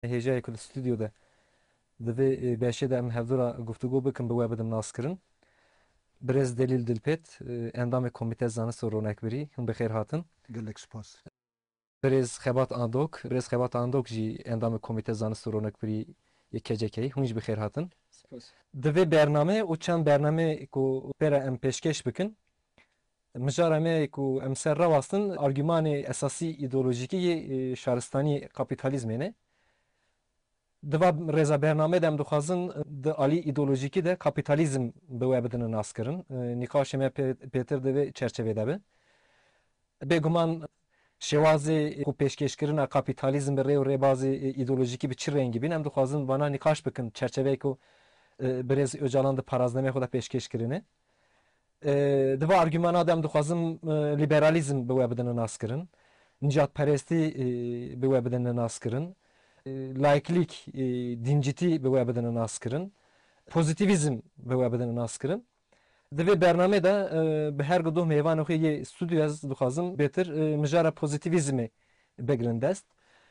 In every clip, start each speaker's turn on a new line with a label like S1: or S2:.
S1: هجای کل استودیو ده دوی بیشه ده ام هفدورا گفتگو بکن به وابدم ناس کرن برز دلیل دلپت اندام کمیته زانست و رونکبری هم بخیر هاتن
S2: Gelek spas.
S1: برز خبات آندوک جی اندام کمیته زانست و رونکبری یک کجکی هنج بخیر هاتن دوی برنامه و چند برنامه کو پر ام پیشکش بکن مجارمه کو ام سر راستن argüman esası ideolojiki şaristani kapitalizmine Diva reza bername dem dixwazin di alî îdeolojikî de kapitalizm bi we bidin nas kirin. Nîqaşê me pêtir divê çerçevê de be. Bêguman şêwazê ku pêşkêşkirina kapitalizm bi rê û rêbazê îdeolojikî bi çi rengî bîn em dixwazin vana nîqaş bikin çerçeveyê ku Birêz Öcalan di paraznemê xwe de pêşkêş kirine. Diva argümana de em dixwazin liberalizm bi we bidin nas kirin. Nijadperestî bi we bidin nas kirin. Laiklik, dinciti bi we bidin nas kirin. Pozitivizm bi we bidin nas kirin. Divê bername de bi her gudoh mêvanê xwe yê stûdyo ez dixwazim bêtir mijara pozitivizmê bigirin dest.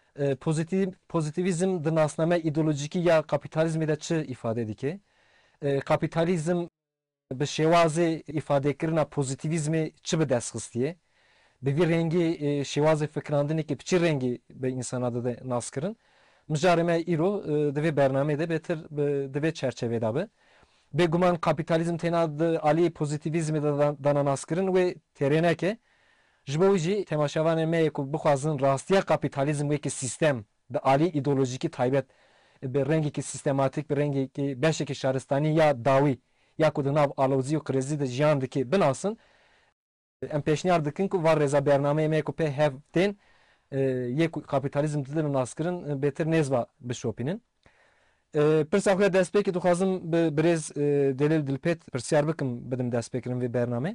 S1: Pozitivizm di nasname îdeolojikî ya kapitalizmê de çi îfade dike? Kapitalizm bi şêwazê îfadekirina pozitivizmê çi bi dest xistiye? Bi vî rengî şêwazê fikrandinekî bi çi rengî bi insana de nas kirin? Mijarê me îro divê bernamê de bêtir divê çerçevê de be. Bêguman kapitalizm têna di alî pozitivizmê de dana nas kirin wê têrêneke ji bo wî jî temaşevanên me yê ku bixwazin rastiya kapitalizm wekî sîstem di alî îdeolojikî taybet bi rengekî sîstematik bi rengekî beşekî şaristanî ya dawî ya ku di nav alozî û krizî de jiyan dike binasin em pêşniyar dikin ku van rêza bernameyê me ku pê hev tên yê ku kapitalizm didin nas kirin bêtir nêzva bişopînin. Pirsa xwe destpêkê dixwazim bi birêz Delil Dilpêt pirsyar bikim bidim destpêkirin vê bername.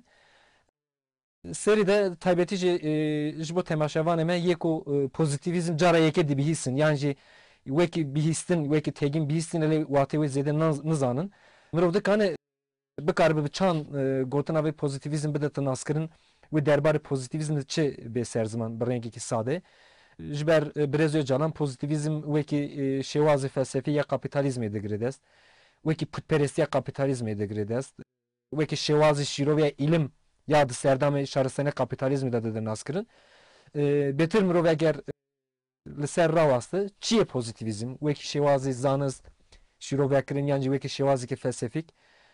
S1: Serî de taybetî jî ji bo temaşevanê me yê ku pozitivîzm cara yekê dibihîstin yan jî wekî bihîstin wekî têgin bihîstin lê watê wê zêde nizanin. Mirov dikane bikaribe bi çand gotina vê pozitivîzm bide naskirin wê derbarê pozitivîzm çi bê serziman bi rengekî sade. Ji ber Birêz Öcalan pozitivîzm wekî şêwazê felsefî ya kapitalizmê digire dest. Wekî putperestiya kapitalizmê digire dest. Wekî şêwazê şîrov ya îlim ya di serdamê şaristanê kapitalizmê de dide naskirin. Bêtir mirov eger li ser rawaste çi ye pozitivîzm? Wekî şêwazê zanist şîrovekirin yan jî wekî şêwazekî felsefîk.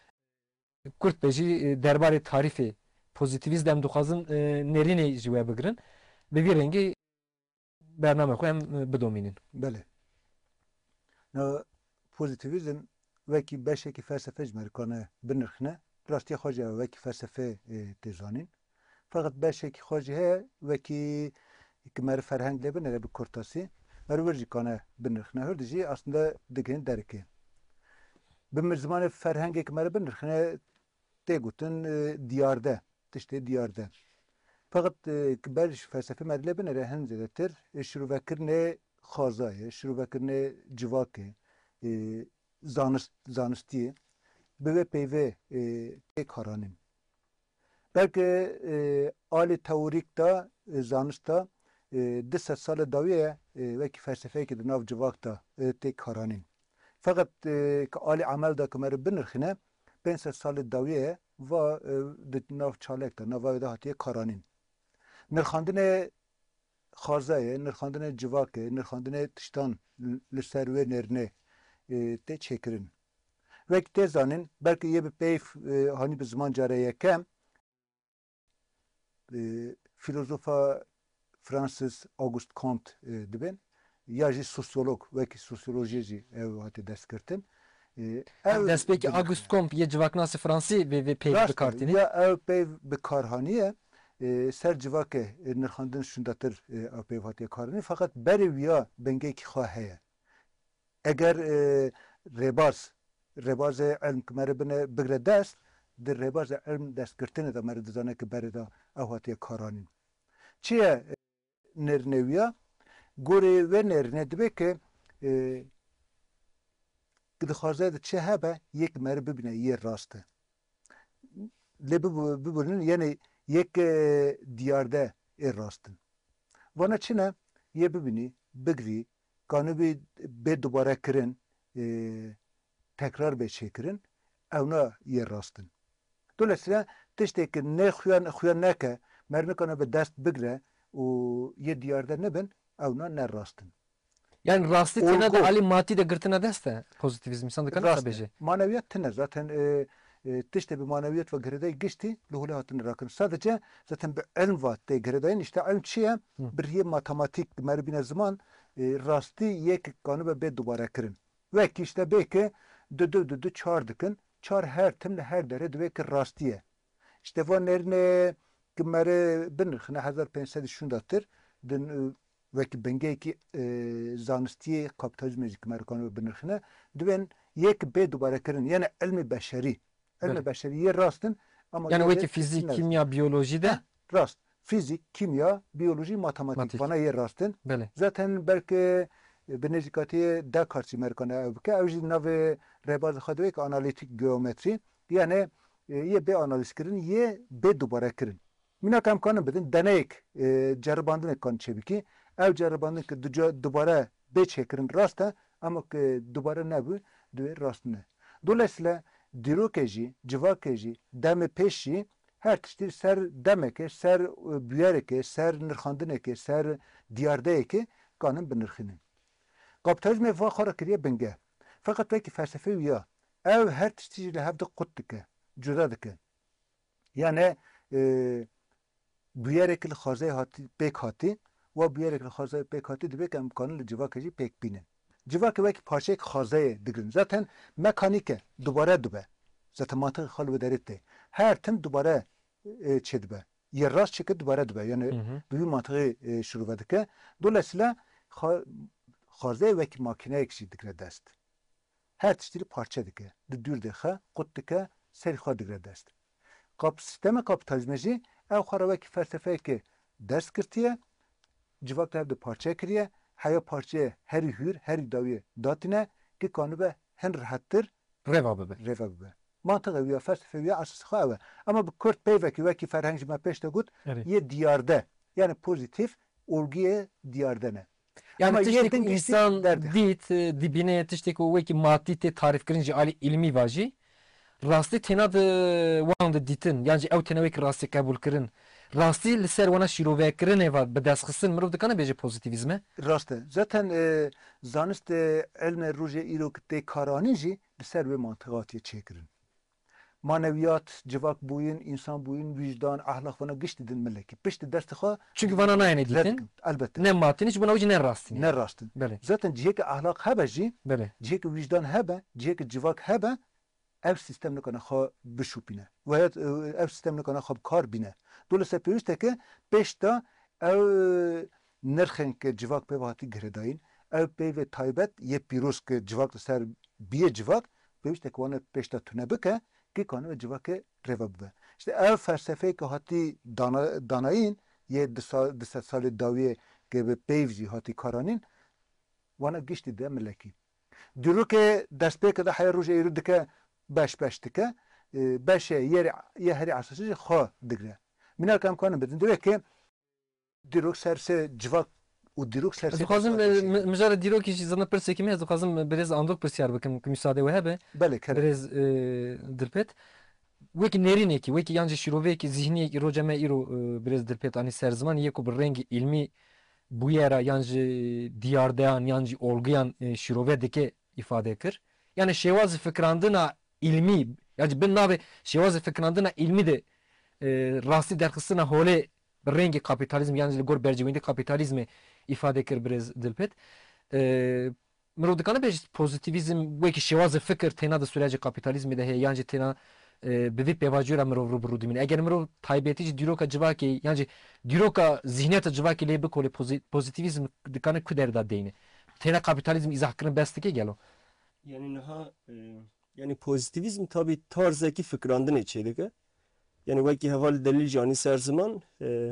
S1: Kurt be jî derbarê tarîfê pozitivîzm dem dixwazin nêrînê ji we bigirin. Bi vî rengî bername xwe em bidomînin.
S2: Bele. Na pozitivizm vekî beşekî felsefe ji me dikane binirxine. Rastiya xwe jî vekî felsefe tê zanîn. Fakat beşekî xwe jî heye wekî ki me ferheng lê binêre bi kurtasî me wir jî dikane binirxine. Hûr jî aslında digihîn derekê. Bi zimanê ferhengê ki me binirxine tê gotin diyarde. Tiştê diyarde. Fakat ber felsefe me lê binêre hin zêdetir şîrovekirinê xwazayê, şîrovekirinê civakê, zanistiyê bi vê peyvê tê karanîn. Belki alî teorîk da zanist da di sed sala dawî wekî felsefeyekî di nav civak da tê karanîn. Fakat ki alî emel da ki me binirxine 500 salê dawî va di nav çalek da nava da hatiye karanîn. Nirxandinê xwazayê, nirxandinê civakê, nirxandinê tiştan li ser wê nêrînê tê çêkirin. Wekî tê zanîn belkî yê bi peyv hanî bi ziman care yekem filozofa Fransız Auguste Comte dibin ya jî sosyolog wekî sosyolojiyê jî ew hatê destkirtin.
S1: Destpêkî Auguste Comte yê civaknasî Fransî vê peyv bikartîne.
S2: Ya ew peyv bikarhaniye ser civakê nirxandin şundatir ew peyv hatiye karanîn fakat berê wiya bengekî xwe heye. Eger rêbazê elm ki me bine bigire dest di rêbazê elm destkirtinê de me dizane ki berê da ew hatiye karanîn. Çi ye nêrînê wiya? Gorê wê nêrînê dibe ki di xwazayê de çi hebe yek me bibîne yê rast e. Lê bibûnin yani yek diyarde ê rastin. Vana çi ne? Yê bibînî, bigirî, kanı be dubare kirin tekrar be çekirin evna yer rastın. Dolayısıyla tişteki ne xuyan neke mermi kanı be dest bigre o ye diyarda ne ben evna ne rastın.
S1: Yani rastı tena da ali mati de gırtına deste pozitivizm insan da kanı tabici.
S2: Maneviyat tene zaten tişte bir maneviyat ve gırıday geçti luhule hatını rakın. Sadece zaten bir ilm vatte gırıdayın işte ilm çiye bir ye matematik merbine zaman rastı yek kanı be dubara kirin. Ve ki işte belki düdü çağırdıkın. Çağır her timle her dere ve ki rastiye. İşte bu nerine kımları binirxine 1500 şundattır. Ve ki bengeki zanistiye kapitalizmi kımları kanı binirxine. Düven yek be dubara kirin. Yani ilmi beşeri. İlmi beşeriye rastın. Ama
S1: yani ve ki fizik, kimya, biyoloji de
S2: rast. Fizik, kimya, biyoloji, matematik. Bana yer rastın.
S1: Böyle.
S2: Zaten belki benezikatiye da karşı merkana evke. Evji nave rebaz khadvek analitik geometri. Yani ye be analiz kirin, ye be dubara kirin. Mina kam kanı bedin deneyek ceribandın kan çebiki. Ev ceribandın ki dubara be çekirin rasta ama ki dubara ne bu? Düve rastını. Dolayısıyla dirokeji, civakeji, deme peşi her tiştir ser demeke, ser büyereke, ser nırkhandıneke, ser diyardayeke kanın binirkhinin. Kapitalizme vakhara kiriye benge. Fakat belki felsefe ya ev her tiştiyle hevde kuttike, cüda dike. Yani büyerekli khazay hati, pek hati ve büyerekli khazay pek hati dibek imkanı civakeji pek binin. Civake belki parçayı khazaya digirin. Zaten mekanike, dubara dube. Zaten mantığı halı derette. Her tim dubara çedbe. Yer rast çekip dubara dube. Yani büyük mantığı şuru vedike. Dolayısıyla khazaya belki makine ekşi dikre dest. Her tiştiri parça dike. Düdür dike, kut dike, serikha dikre dest. Sisteme kapitalizmeci ev khara belki felsefe ki ders kirtiye, civak evde parça kiriye, haya parçaya her hür, her daviye datine ki kanı be hen rahattır.
S1: Reva bebe.
S2: Mantığı ya felsefe ya asası khave. Ama bu Kurt Beyveki ve ki ferhangji me peşte gut ye diyarda. Yani pozitif olguya diyarda ne?
S1: Yani tişteki insan dit dibine yetişteki o ki maddi te tarif kırınca ali ilmi vaji. Rastı tenad wang ditin. Yani ev tenavek rastı kabul kırın. Rastı liser wana şirove kırın eva bedasxısın mırov dikana beje pozitivizme.
S2: Rastı. Zaten zanist elme roje irok te karaninji liser ve mantıqatiye çekirin. Maneviyat, civak buyun, insan buyun, vicdan, ahlak bana güç dedin meleki. Pişti derste
S1: çünkü bana ne editin?
S2: Elbette.
S1: Ne matin hiç buna ucu ne rastın.
S2: Ne rastın.
S1: Böyle.
S2: Zaten cihek ahlak hebe ji,
S1: böyle.
S2: Cihek vicdan hebe, cihek civak hebe, ev sistemine kana ha bişupine. Veya ev sistemine kana ha kar bine. Dolayısıyla peyüste ki peşta ev nırxen ki civak peyvati giredayın. Ev peyve taybet ye pirus ki civak ser biye civak. Peyüste ki vana peşta tüne bike ki kanı ve civake revabbe. İşte ev felsefe ki hati danayın ye disa sali daviye ki peyvzi hati karanin vana gişti de meleki. Diyor ki destpeke de hayır ruj eğridike beş dike beşe ye heri asası ha digre. Minal kam kanı bedin diyor ki diyor serse civak u diyor serse.
S1: Dukazım müjara diyor ki zana persekime dukazım biraz andok persiyar bakım müsaade ve hebe.
S2: Bele kere.
S1: Biraz dirpet. Veki nerine ki veki yancı şirove ki zihni ki rojame iro biraz dirpet ani ser zaman ye ko bir rengi ilmi bu yere yancı diyardayan yancı olgayan şirove deke ifade kır. Yani şevaz fikrandına ilmi yani ben nabe şevaz fikrandına ilmi de rasti derkısına hole bir rengi kapitalizm yani gor bercivinde kapitalizmi ifade kır biraz dilpet. Mrodikana beş pozitivizm veki şevaz fikir tena da sürece kapitalizmi de yani tena bevi pevacura mro rudimin. Eğer mro taybetici diroka civaki yani diroka zihniyata civaki lebe kole pozitivizm dikane kuder da deyni. Tena kapitalizm izahkırın bestike gelo.
S3: Yani naha yani pozitivizm tabi tarzaki fikrandın içerike. Yani vaki heval delil cani ser zaman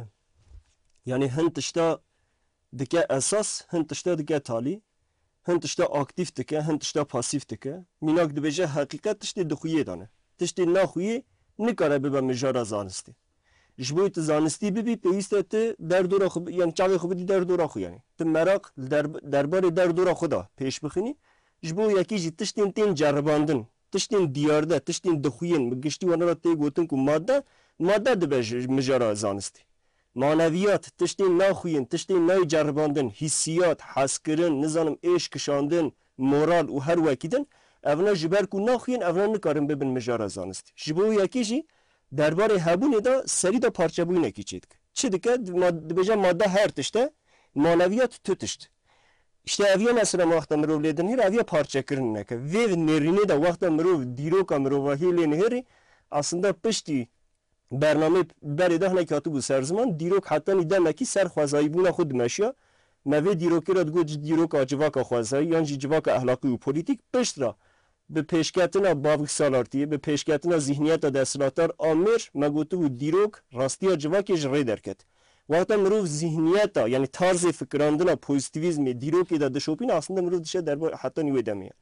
S3: yani hentişta dike esas hentişta dike tali hentişta aktif dike hentişta pasif dike minak dibece hakikat tişti dixuye dane tişti naxuye nikare bibe mijara zanisti جبوی تو زانستی ببی پیوسته تو در دور خود یعنی چاوی خودی در دور خود یعنی تو مراق درباره در دور خدا پیش بخونی جبو یکی جی تشتین تین جرباندن تشتین دیارده تشتین دخوین بگشتی و نرا تی گوتن که ماده دبج مجرا زانستی معنویات تشتین ناخوین تشتین نای جرباندن حسیات حسکرن نزانم ایش کشاندن مورال و هر وکیدن اونا جبر کو ناخوین اونا نکارن ببین مجرا زانستی جبو یکی جی درباره هبونه دا سری دا پارچه بوی نکی چید چه دکه بجا ماده هر تشته معنویات تو تشت işte eviye mesela وقت مرو لیدن هر eviye parça kırın neke ve nerine de وقت مرو دیروکا مرو وحیل نهری aslında pişti برنامه بری ده نکاتو بو سرزمان دیروک حتی نیدم کی سر خوازایی بونا خود مشیا موی دیروکی را دگو دیروک آجواکا خوازایی یعنی جواکا اخلاقی و پولیتیک پشت را به پیشکتنا باوک سالارتیه به پیشکتنا ذهنیت دستلاتار آمر مگوتو و دیروک راستی جواکی جری درکت وقتا مروف ذهنیت یعنی طرز فکراندنا پوزیتیویزم دیروکی دا دشوپین aslında مروف دشه در حتی نیوه دمیه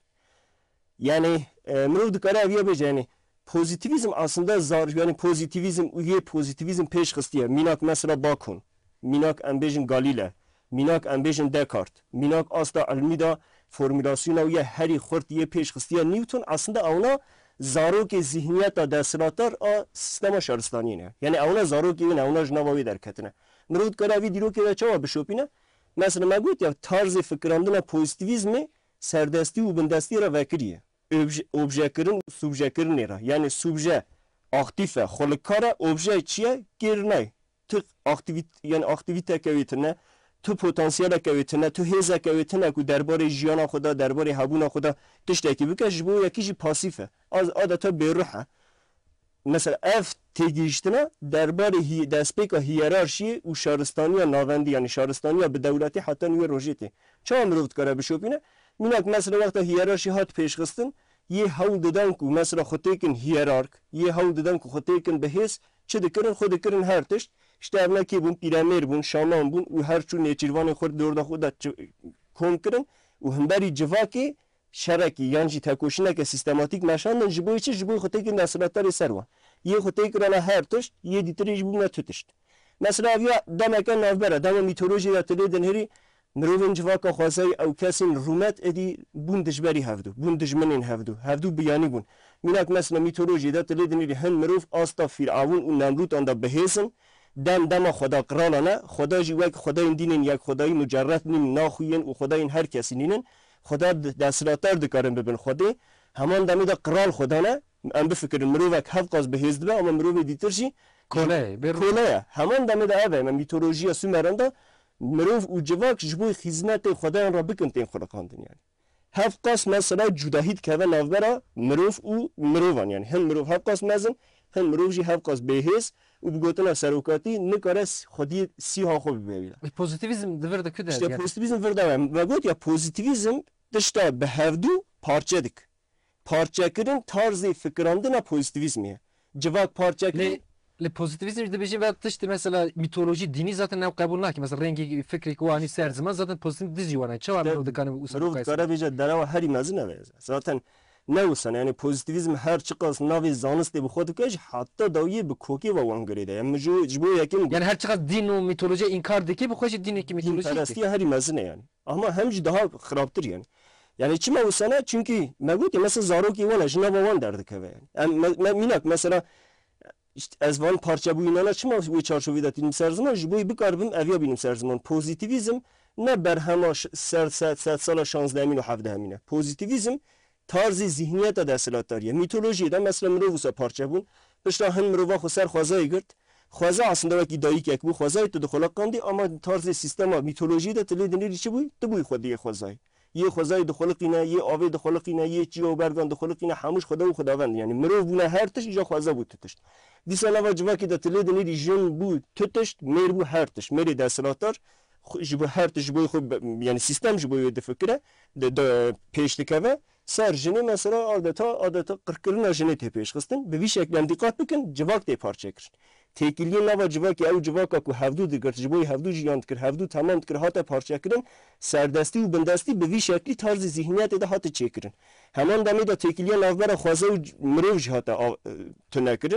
S3: yani مروف دکاره اویه بجه yani pozitivizm aslında zar yani pozitivizm peş xıstiye minak mesela bakun minak ambejin Galile minak ambejin Descartes minak asla almida formülasyona uya heri xort diye peş xıstiye Newton aslında ona zarok zihniyet destlatar a sistema şaristani ne yani ona zarok yani ona jnavavi derketine mrud karavi diro ki çava bişopine mesela magut ya tarzı fikrandına pozitivizmi serdesti u bindesti ra vekriye objekirin subjekirin nera yani subje aktife xolkara obje çiye girnay tu aktivite kevitine tu potansiyel kevitine tu heze kevitine ku derbare jiyana xuda derbare habuna xuda tişteki bike jbo yekiji pasife az adeta beruha mesela ev tegiştine derbare despeka hiyerarşi u şaristaniya navendi yani şaristaniya be devleti hatta niye rojeti çamrut kara bişopine minak mesela vaqta hiyerarşi hat peşxistin ye hawl dedan ku mesela xotekin hiyerark ye hawl dedan ku xotekin behis çi dikirin xod dikirin her tişt işte evnaki bun piramer bun şaman bun u her çu neçirvan xord dorda xuda konkirin u hemberi civaki şereki yani tekoşineke sistematik meşandın jibo içi jibo xotekin nasratari serva ye xotekirana her tişt ye ditiri jibo netutişt mesela ya demeken navbera dema mitoloji ya teleden heri مروفن جواکا خواسته او کسین رومت ادی بون دجبری هفدو بون دجمنین هفدو بیانی بون میناک مثلا میتولوژی دا تلیدنی هن مروف آستا فرعون و نمرود آندا بهیسن دم خدا قرالانه خدا جوک خدای دینین یک خدای مجرد نیم ناخوین و خدای هر کسی نینن خدا دستلاتر دکارن ببین خدا همان دمی دا قرال خدا نه ام بفکر مروفک هفقاز بهیزد به اما مروف دیترشی کوله همان دمی دا اوه میتولوژی سومراندا مروف و جواک جبوی خدمت خدایان را بکن تین خلقاندن یعنی هفت قاس مثلا جداهید که نافبرا مروف و مروفان یعنی هم مروف هفت قاس مزن هم مروف جی هفت قاس بهیس و بگوتن سروکاتی نکارس خودی سی ها خوب بیاویلا
S1: pozitivizm devirde küde
S3: işte pozitivizm verda ve got ya pozitivizm dışta behevdu parçadık parçakirin tarzı fikrandına pozitivizmiye cevak parçakirin
S1: Le pozitivizm de beji ve tıştı mesela mitoloji dini zaten ne kabul nakı mesela rengi fikri kuani ser zaman zaten pozitiv dizi var. Çavar mı da kanı
S3: usul kaysa. Kara beji dara heri mazine ve zaten ne olsa yani pozitivizm her çıkas navi zaniste bu xodu kej hatta dawiye bu koki ve wangırede. Yani jbo yakin
S1: yani her çıkas din ve mitoloji inkar deki bu xoş dini ki mitoloji.
S3: Parastiye heri mazine yani. Ama hem daha xarabtır yani. Yani çime olsa çünkü megut mesela zaroki vana jnava van derdik eve yani. Minak mesela İşte ez van parça bu inana çıma bu çarşovida tinim serziman jiboy bikarbim evya binim serziman pozitivizm ne berhema set sala şans demin ve havde hamine pozitivizm tarzı zihniyet destlatariye mitolojide mesela mrovusa parça bun pişta hem mrova xser xwazay girt xwaza aslında vaki dayık ek bu xwazay tu dxolaqandi ama tarzı sistema mitolojide tledinir içi bu tu bu xwadiye xwazay ye xwazay dxolqina ye ave dxolqina ye çiyo bergan dxolqina hamuş xda u xdavand yani mrov buna her tiş ja xwaza bu tutış Disana vacivaki da tledinir jin bu tutış mer bu her tiş meri deslatar jibo her tiş bu yani sistem jibo de fikre de peştikave ser jini mesela adeta 40 yılına jini tepeş xistin be bir şekilde dikkat bakın civak de parçakır tekiliye lava civak ya civaka ku havdu digert jibo havdu jiyant kir havdu tamam kir hata parçakırın serdesti u bindesti be bir şekli tarzı zihniyet de hata çekirin hemen demi de tekiliye lavbara xwaza mrov hata tünekirin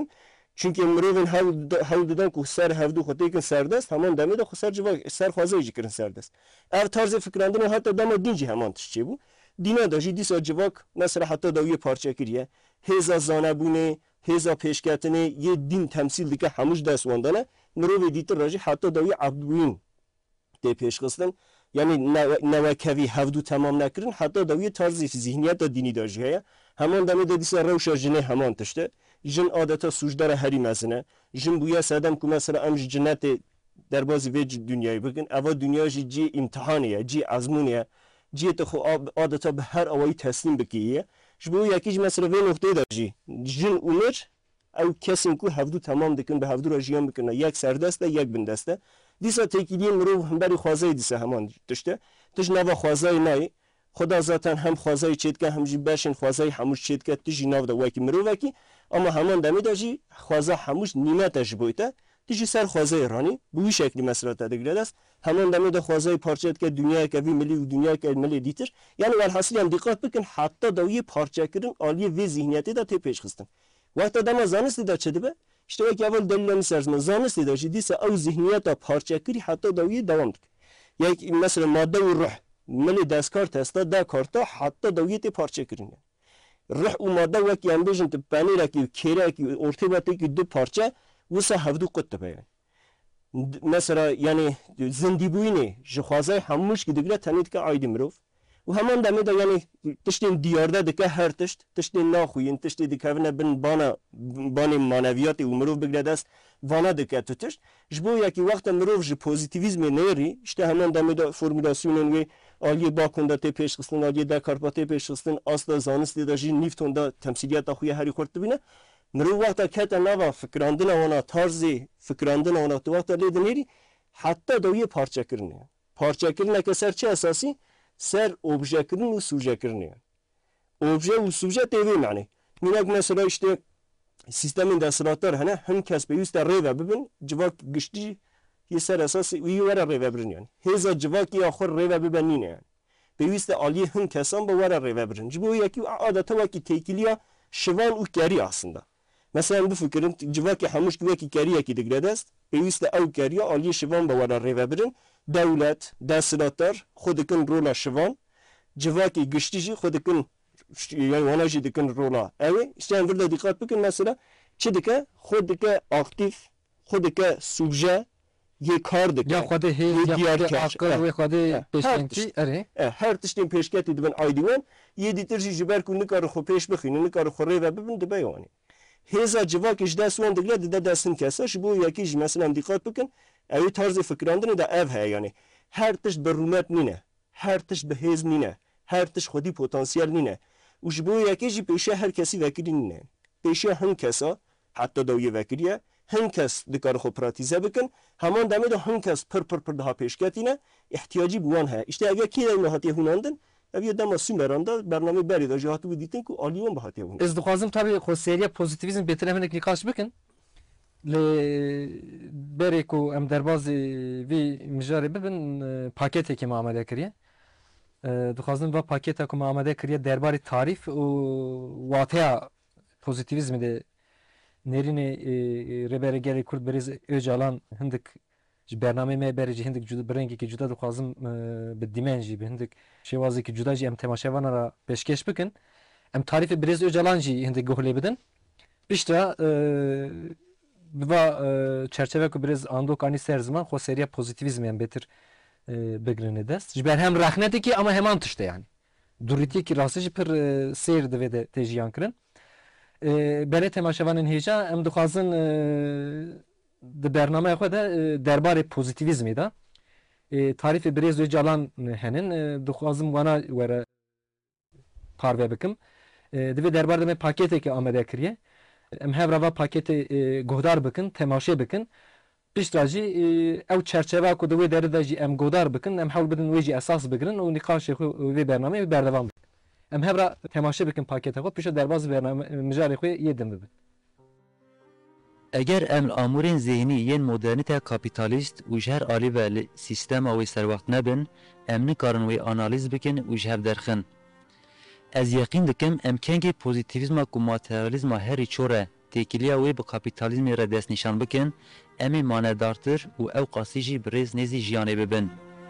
S3: چونکه مروین هاو دادن که سر هفدو خود تکن سردست همان دمی دا خود سر جوا سر خوازه ایجی کرن سردست او طرز فکراندن حتی دم دینجی همان تشچه بو دینا داشی دیسا جواک مثلا حتی داوی پارچه کریه هزا زانه بونه هزا پیشکتنه یه دین تمثیل دیگه هموش دست واندانه مروی دیتر راجی حتی داوی عبدوین ده پیش خستن یعنی نوکوی هفدو تمام نکرن حتی داوی طرز ذهنیت دا دینی داشی هیا همان دمی دا دیسا روشا جنه همان تشته جن عادتا سوجدار هری مزنه جن بویا سادم که مثلا امج جنت در بازی ویج دنیایی بکن اول دنیا جی امتحانیه جی آزمونیه جی تو خو عادتا به هر اوایی تسلیم بکیه جبو یکیش مثلا وی نقطه داشی جن اونر او کسی که هفدو تمام دکن به هفدو راجیان بکنه یک سردسته یک بندسته دیسا تکیدین مرو هم بری خوازه دیسه همان داشته تش نوا خوازه نای خدا ذاتن هم خوازه چیت که هم جی بشن خوازه هموش چیت که تجی ناو دا وکی مرو وکی اما همان دمی داشی خوازه هموش نیمتش بویته تیجی سر خوازه ایرانی بوی شکلی مسئله تدگیرد است همان دمی دا خوازه پارچه که دنیا که وی ملی و دنیا که ملی دیتر یعنی والحاصلی هم دقت بکن حتی دوی پارچه کردن عالیه وی ذهنیتی دا تی پیش خستن وقت دما زانستی دا چه دبه اشتوای که اول دلیلانی سرزمان زانستی داشی دیسه او ذهنیت دا پارچه کری حتی دوی دوام دک یک مثلا ماده و روح ملی دستکار تستا دا کارتا حتی دوی تی پارچه کرین روح و ماده وکی هم بیشن تو پنیره کی کیره کی ارتباطی کی دو پارچه وسه هفدو قطه بیان مثلا یعنی زندی بوینه جخوازه هموش که دیگه تنید که عایدی مروف و همان دمی دا یعنی تشتین دیارده دکه هر تشتین ناخوین تشتی دکه بن بان مانویات و مروف بگرد است وانا دکه تو تشت جبو یکی وقت مروف جه پوزیتیویزم نیری اشته همان دمی دا فرمولاسیون وی آلیه باکنده تی پیش خستن آلیه دا کارپاتی پیش خستن اصلا زانستی دا جی نیفتون دا تمثیلیت خوی هری خورد بینه مرو وقتا کتا نوا فکراندن اونا طرزی فکراندن اونا تو وقتا لید نیری حتی دویه پارچه کرنه پارچه کرنه که سر چه اساسی؟ سر اوبژه کرن و سوژه کرنه اوبژه و سوژه تیوی معنی مینک مثلا اشته سیستم دستراتر هنه هم کس بیوست ریوه ببین جواک گشتی یه سر اساسی وی وره ریوه برن یعنی هزا جواکی آخر ریوه ببنینه یعنی بیوست عالی هم کسان با وره ریوه برن جبو یکی عادتا وکی تیکیلیا شوان و کاری aslında. Mesela bu fikrin civaki hamuş gibi kariye ki digredest. Peyviste ev kariye aliye şivan bavara revebirin. Devlet, desilatlar, xudikin rola şivan. Civaki güçlüci xudikin yani vanajı dikin rola. Evet, işte yani burada dikkat bakın mesela. Çidike, xudike aktif, xudike subje, ye kar dike.
S1: Ya xude hey, ya xude akıl ve xude peşkenti.
S3: Her tiştin peşkenti diben aydivan. Ye ditirci jiber ku nikar xo peş bixin, nikar xo reve bibin dibe yani. Heza civakî dest wan digre dide destin kese ji bo yekî ji mesela dikkat bikin ew tarzê fikrandinê de ev heye yani her tişt bi rûmet nîne her tişt bi hêz nîne her tişt xwedî potansiyel nîne û ji bo yekî jî pêşe her kesî vekirî nîne pêşe hin kesa heta da wê vekiriye hin kes dikar xwe pratîze bikin heman demê de hin kes pir daha pêşketîne ihtiyacî bi wan heye işte ev yekî de hatiye hûnandin ev yê dema Sümeran'da bername berî de ji hatibû dîtin ku alîwan bi hatiye hûn
S1: Ez dixwazim tabii xwe seriya pozitivizm bêtir em hinek nîqaş bikin li berê ku em derbazê vê mijarê bibin paketekê me amade kiriye dixwazim va paketa ku me amade kiriye derbarê tarîf û wateya pozitivizmê de nêrînê rêberegerê Kurd Birêz Öcalan hindik ji bernamê me berê jî hindik bi rengekî cuda dixwazim bi dîmen jî bi hindik şêwazekî cuda jî em temaşevanan ra pêşkêş bikin em tarîfê Birêz Öcalan jî hindik guhlê bidin pişta bi va çerçeve ku Birêz Andok anî ser ziman xwe seriya pozitivizmê em bêtir bigirine dest ji ber hem rexnetekî ama heman tişte yani durîtiyekî rastî jî pir sêr divê de tê jiyan kirin berê temaşevanên hêja em dixwazin di bernameya xwe de derbarê pozitivizmê de tarîfê Birêz Öcalan henin dixwazim wana were parve bikim divê derbar de me paketekê amade kiriye em hev rava paketê guhdar bikin temaşê bikin pişta jî ew çerçeva ku di wê derê de jî em guhdar bikin em hewl bidin wê jî esas bigirin û nîqaşê xwe wê bernameyê berdevam bikin em hev ra temaşê bikin paketa xwe pişta derbas mijarê xwe yê din bibin.
S4: Eger em amûrên zihnî yên modernîte kapitalîst û ji her alî ve li sîstema wê serwext nebin, em nikarin wê analîz bikin û ji hev derxin. Ez yeqîn dikim em kengê pozitivîzma ku materyalîzma herî çor e تکیلیا وی به کاپیتالیزم را دست نشان بکن امی ماندارتر و او قاسی جی بریز نزی جیانه ببن.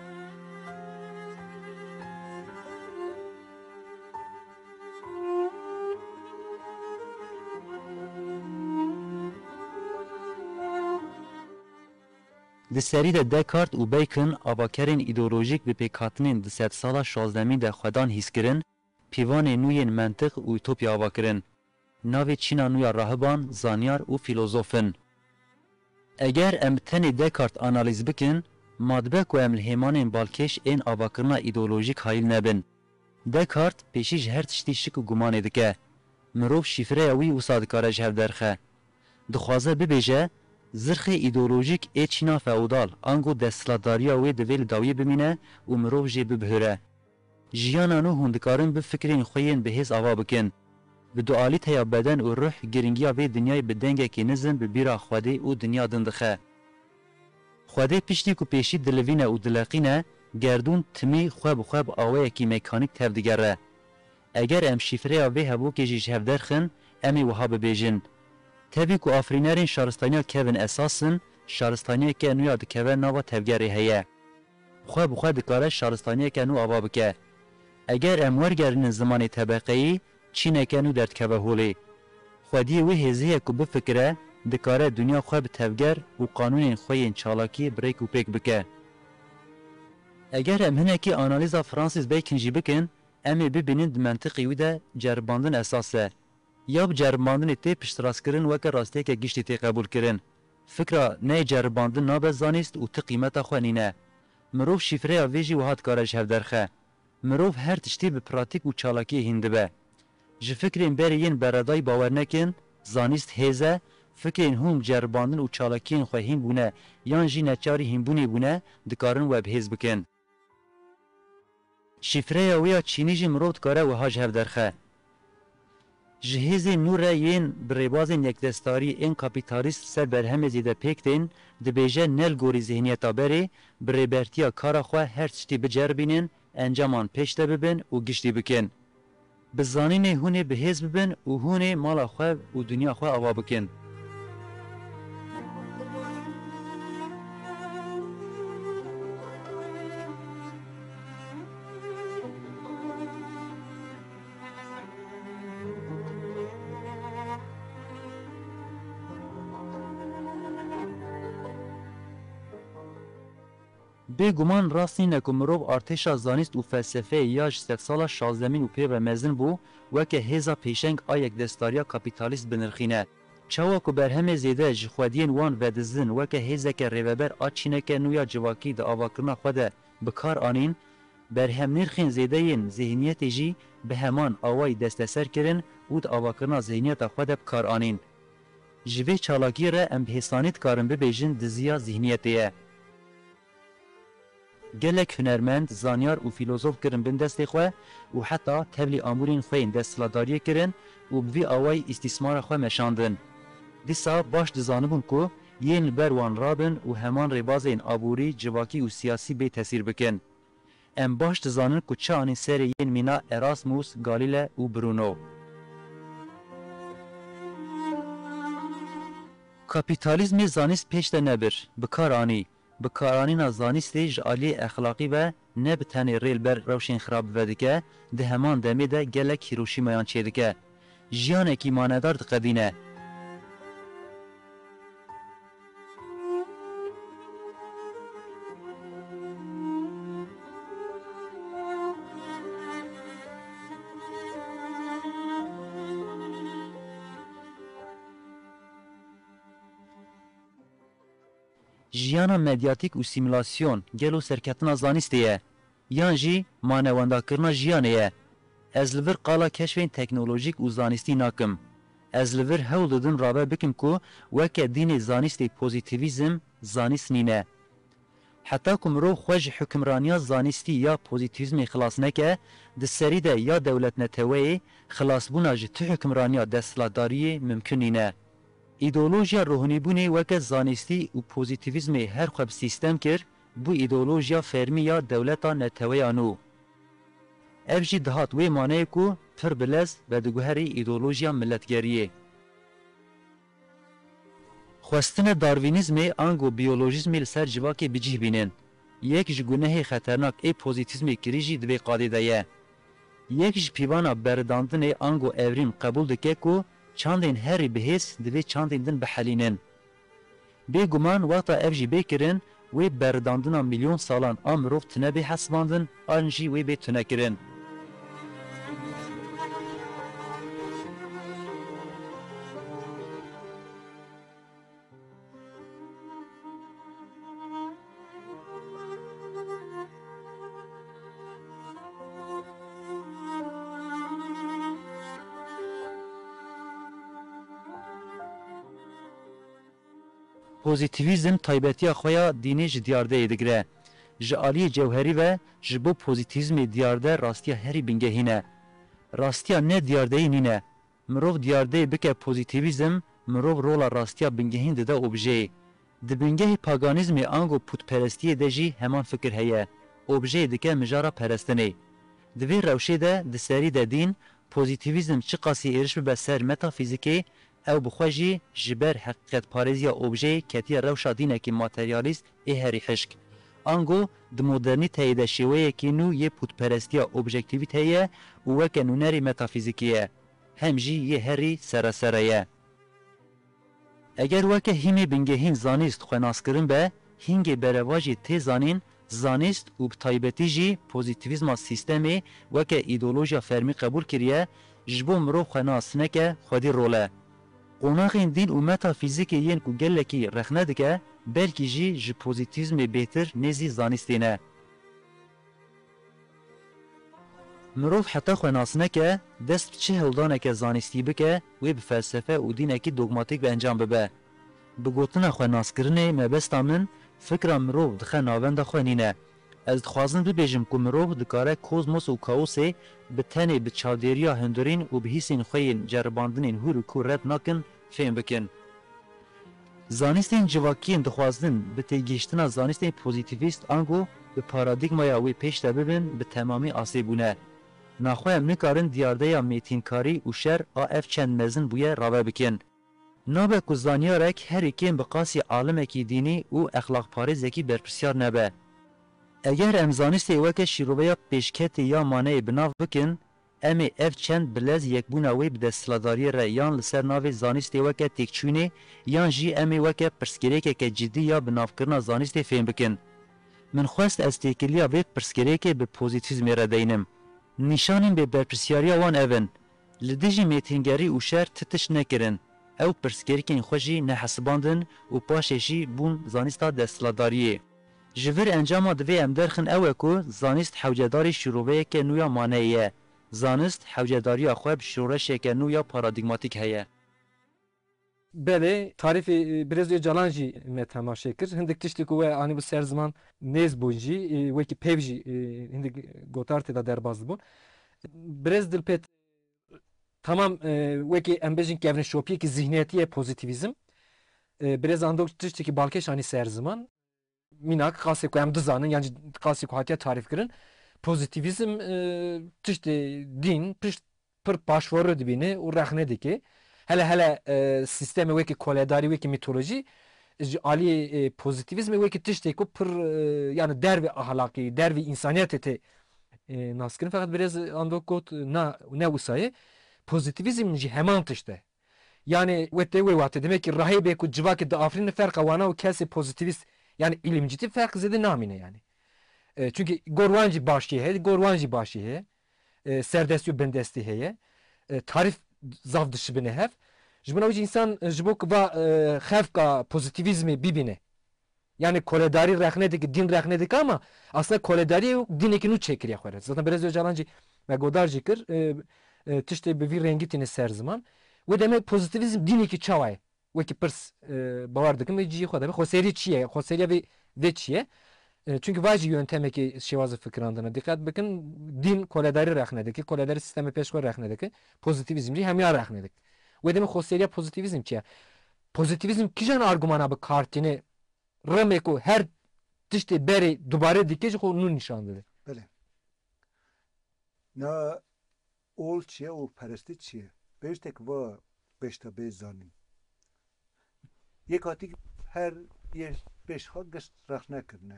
S4: د سری د دکارت و بیکن آباکرین ایدئولوژیک به پیکاتنین د 100 سالا 16 د خودان هیس کرن پیوان نوین منطق و اوتوپیا آباکرن ناوی چینا نویا راهبان زانیار و فیلوزوفن. اگر ام تن دکارت آنالیز بکن مادبک و ام الهیمان بالکش این آباکرنا ایدئولوژیک حایل نبن. دکارت پیشیج هر تشتی شک و گمان دکه مروف شیفره وی و صادکاره جهو درخه دخوازه ببیجه زرخ ایدئولوژیک ای چینا فعودال انگو دستلاتداریا وی دویل داوی بمینه و مروف جی ببهره. جیانانو هندکارن به فکرین خوین بهز آوا بکن. به دوالیت یا بدن و روح گرینگیا وی دنیای بدنگه که نزن به بیرا خواده و دنیا دندخه. خواده پیشتی که پیشی دلوینه و دلقینه گردون تمی خواب آوه کی مکانیک تفدگره. اگر ام شیفره وی هبو که جیج هفدرخن امی وها ببیجن. تبی که آفرینرین شارستانیا کهون اساسن شارستانیا که نویا دکهون ناوا تفگره هیه. خواب دکاره شارستانیا که نو آوا بکه. اگر ام ورگرین زمان طبقه‌ای چینه که نو درد که هولی. خودی وی هزیه که بفکره دکاره دنیا خواب تفگر و قانون خوین چالاکی بریک و پیک بکه. اگر ام هنه که آنالیزا فرانسیس بیکن جی بکن امی ببینید منطقی وی ده جرباندن اساسه. یا جرباندن تی پشتراس کرن وکه راسته که گشتی تی قبول کرن. فکره نه جرباندن نابه زانیست و تی قیمتا خوانینه. مروف شیفره ویجی و هات کارش هفدرخه. مروف هر تشتی به پراتیک و چالاکی هنده به. جه فکرین برین برادای باور نکن، زانیست هیزه، فکرین هم جرباندن و چالاکین خواه هین بونه، یان جی نچاری هین بونی بونه، دکارن و بهیز بکن. شیفره ویا چینی جی مروف دکاره و هاج هفدرخه. جهیز نور یین بریبازین یک دستاری این کاپیتالیست سر برهم زیده پیکتین دبیجه نل گوری ذهنیتا بری بریبرتیا کارا خواه هر چتی بجربینین انجامان پیشته ببین و گشتی بکن. بزانین هونه بهیز ببین و هونه مالا خواه و دنیا خواه آوا بکن. بگمان راستین که مروف ارتشا زانست و فلسفه یاج 100 سالا 16 و پی رمزن بو وکه هزا پیشنگ آیک دستاریا کپیتالیست بنرخینه. چاوا که برهم زیده جخودین وان ودزن وکه هزا که ریوبر آچینه که نویا جواکی ده آواکرنا خوده بکار آنین برهم نرخین زیده ین ذهنیت جی به همان آوای دستسر کرن و ده آواکرنا ذهنیت خوده بکار آنین. جوی چالاکی را ام بحسانیت کارن ببیجن دزیا ذهنیتیه. گلک هنرمند زانیار و فیلوزوف کرن بین دستی خواه و حتی تبلی آمورین خوین دستلاداری کرن و بوی آوای استثمار خواه مشاندن. دیسا باش دزانبون که یین بروان رابن و همان ریبازین آبوری جواکی و سیاسی بی تاثیر بکن. ام باش دزانن که چه آنین سر یین مینا اراسموس، گالیله و برونو. کاپیتالیزم زانست پیشته نبر، بکار آنی. بکارانین زانستی جالی اخلاقی و نبتنی ریل بر روشن خراب ودکه ده همان دمی ده گلک هیروشیمایان چیدکه جیانه کی ماندار قدینه. جیانا مدیاتیک و سیمولاسیون گلو سرکتنا زانستیه یان جی مانواندا کرنا جیانه از لور قالا کشفین تکنولوژیک و زانستی ناکم از لور هول دادن رابع بکم کو وکه دین زانستی پوزیتیویزم زانست نینه حتی کم رو خوش حکمرانیا زانستی یا پوزیتیویزم خلاص نکه ده سریده یا دولت نتوی خلاص بونا جت حکمرانیا دستلاداری ممکن نینه ایدئولوژیا روحانیبونی وکه زانستی و پوزیتیویزم هر خوب سیستم کر بو ایدئولوژیا فرمی یا دولتا نتوی آنو. افجی دهات وی مانه کو پر بلز و دگوهری ایدئولوژیا ملتگریه. خواستن داروینیزم انگو بیولوژیزم لسر جواکی بجیه بینن. یک ج گناه خطرناک ای پوزیتیزم کریجی دوی قاده دایه. یک ج پیوانا برداندن انگو اوریم قبول دکه کو چاندین هری بهیس دوی چاندین دن بحلینن. بگمان وقتا افجی بکرن و برداندن میلیون سالان امروف تنبی حسباندن آنجی و به تنکرن. پوزیتیویزم تایبەتیە خۆیان دینê ji diyardeyê digire. Ji aliyê cewherî ve ji bo pozîtîvizmê diyarde rastiya herî bingehîn e. Rastiya ne diyardeyî nîne. Mirov diyardeyê bike pozîtîvîzm, mirov rola rastiya bingehîn dide objeyê. Di bingehê paganîzmê ango putperestiyê de jî heman fikir heye. Objeyê dike mijara perestinê. Di vê rewşê de di serî de dîn, pozîtîvîzm çi qasî êriş bibe ser metafîzîkê, ew bixwe jî ji ber heqîqetparêziya objeyê ketiye rewşa dînekî materyalîst ê herî hişk. Ango di modernîteyê de şêweyekî nû yê putperestiya objektivîteyê û weke nûnerî metafîzîkî ye. Hem jî yê herî seresere ye. Eger weke hîmê bingehîn zanîst xwenaskirin be, hîngê bereva jî tê zanîn, zanîst û bi taybetî jî pozîtîvîzma sîstemê weke îdeolojiya fermî qebûl kiriye, ji bo mirov xwenastineke xwedî rol e. Qonaxên dîn û metafîzîkê yên ku gelekî rexne dike, belkî jî ji pozîtîvizmê bêhtir nêzî zanîstê ne. Mirov heta xwenastineke dest bi çi hewldaneke zanîstî bike wê bi felsefe û dînekî dogmatîk bi encam bibe. Bi gotina xwenaskirinê mebesta min fikra mirov dixe navenda xwe nîne. Ez dixwazim bibêjim ku mirov dikare kozmos û kaosê bi tenê bi çavdêriya hundirîn û bi hîsên xwe yên ceribandinên hûr û kûr red nakin fêm bikin. Zanîstên civakiyên dixwazin bi têgihiştina zanîstên pozîtîvîst ango bi paradigmaya wê pêş de bibin bi temamî asêbûne. Naxwe em nikarin diyardeya mêtînkarî û şer a ev çend mezin bûye rave bikin. Nabe ku zanyarek herî kêm bi qasî alimekî dînî û exlaqparêzekî berpirsyar nebe. Eger em zanîstê weke şîroveya pêşketê ya maneyê bi nav bikin, em ê ev çend bilez yekbûna wê bi desthiladariyê re yan li ser navê zanîstê weke têkçûnê yan jî em ê weke pirsgirêkeke cidî ya bi navkirina zanîstê fêm bikin. Min xwest ez têkiliya vê pirsgirêkê bi pozîtîvizmê re deynim. Nîşanên bê berpirsyariya wan ev in. Li dijî mêtîngerî û şer ti tişt nekirin. Ew pirsgirêkên xwe jî nehesibandin û paşê jî bûn zanîsta desthiladariyê. Ji vir encama divê em derxin ew e ku zanîst hewcedarî şîroveyeke nû ya maneyê ye. Zanîst hewcedariya xwe bi şîroreşeke nû ya paradigmatîk heye.
S1: Belê tarîfê Birêzê Calan jî me temaşe kir. Hindik tiştê ku we anî bi ser ziman nêz bûn jî wekî pêv jî hindik gotar tê de derbas dibûn. Birêz Dilpet tamam wekî em bêjin kevrin şopiyekî zihniyetî pozîtîvîzm. Birêz andok tiştekî balkêş anî ser ziman minak qasê ku em dizanin yani qasê ku hatiye tarîf kirin pozîtîvîzm tiştê dîn pir paşvorî dibîne û rexne dike. Hele sistemê wekî koledarî wekî mitolojî ji aliyê pozîtîvîzmê wekî tiştê ku pir yani dervê ahlakî, dervê însaniyetê tê naskirin feqet birêz andok got ne wisa pozîtîvîzm jî heman tişt e. Yani wê watê demek ki rahibê ku civakê diafirîne ferqa wana û kesê pozîtîvîst yani ilimcî ferq zêde namîne yani. Çünkü gorwan jî başî heye, gorwan jî başî heye. Serdestî û bindestî heye. Tarîf zav dişibine hev. Ji bin wî insan ji bo ku va xefka pozîtîvîzmê bibîne. Yani koledarî rexne dike, din rexne dike ama aslında koledarî dinekî nû çêkiriye xwe re. Zaten Birêz Öcalan jî me godar jî kir tiştê bi vî rengî tîne ser ziman. Wê demek pozîtîvîzm dinekî çawa ye. Wekî pirs bawer dikim ve ciyê xwe de xweserî çi ye? Xweseriya vê çi ye? Çünkü vajî yöntemekî şêwazê fikirandina dikkat bikin din koledarî rexne dike, koledarî sistemê pêşxwe rexne dike, pozîtîvîzm jî hemiya rexne dik. Wê demek xweseriya pozîtîvîzm çi ye? Pozîtîvîzm kîjan argumana bi kartîne remek ku her tiştê berê dubarê dike ji xwe nû nîşan dide.
S2: Bele. Na ol çi ye û perestî çi ye? Beştek va beşta bê zanîn. یک هاتی هر یه پیشخواه گشت رخ نکرنه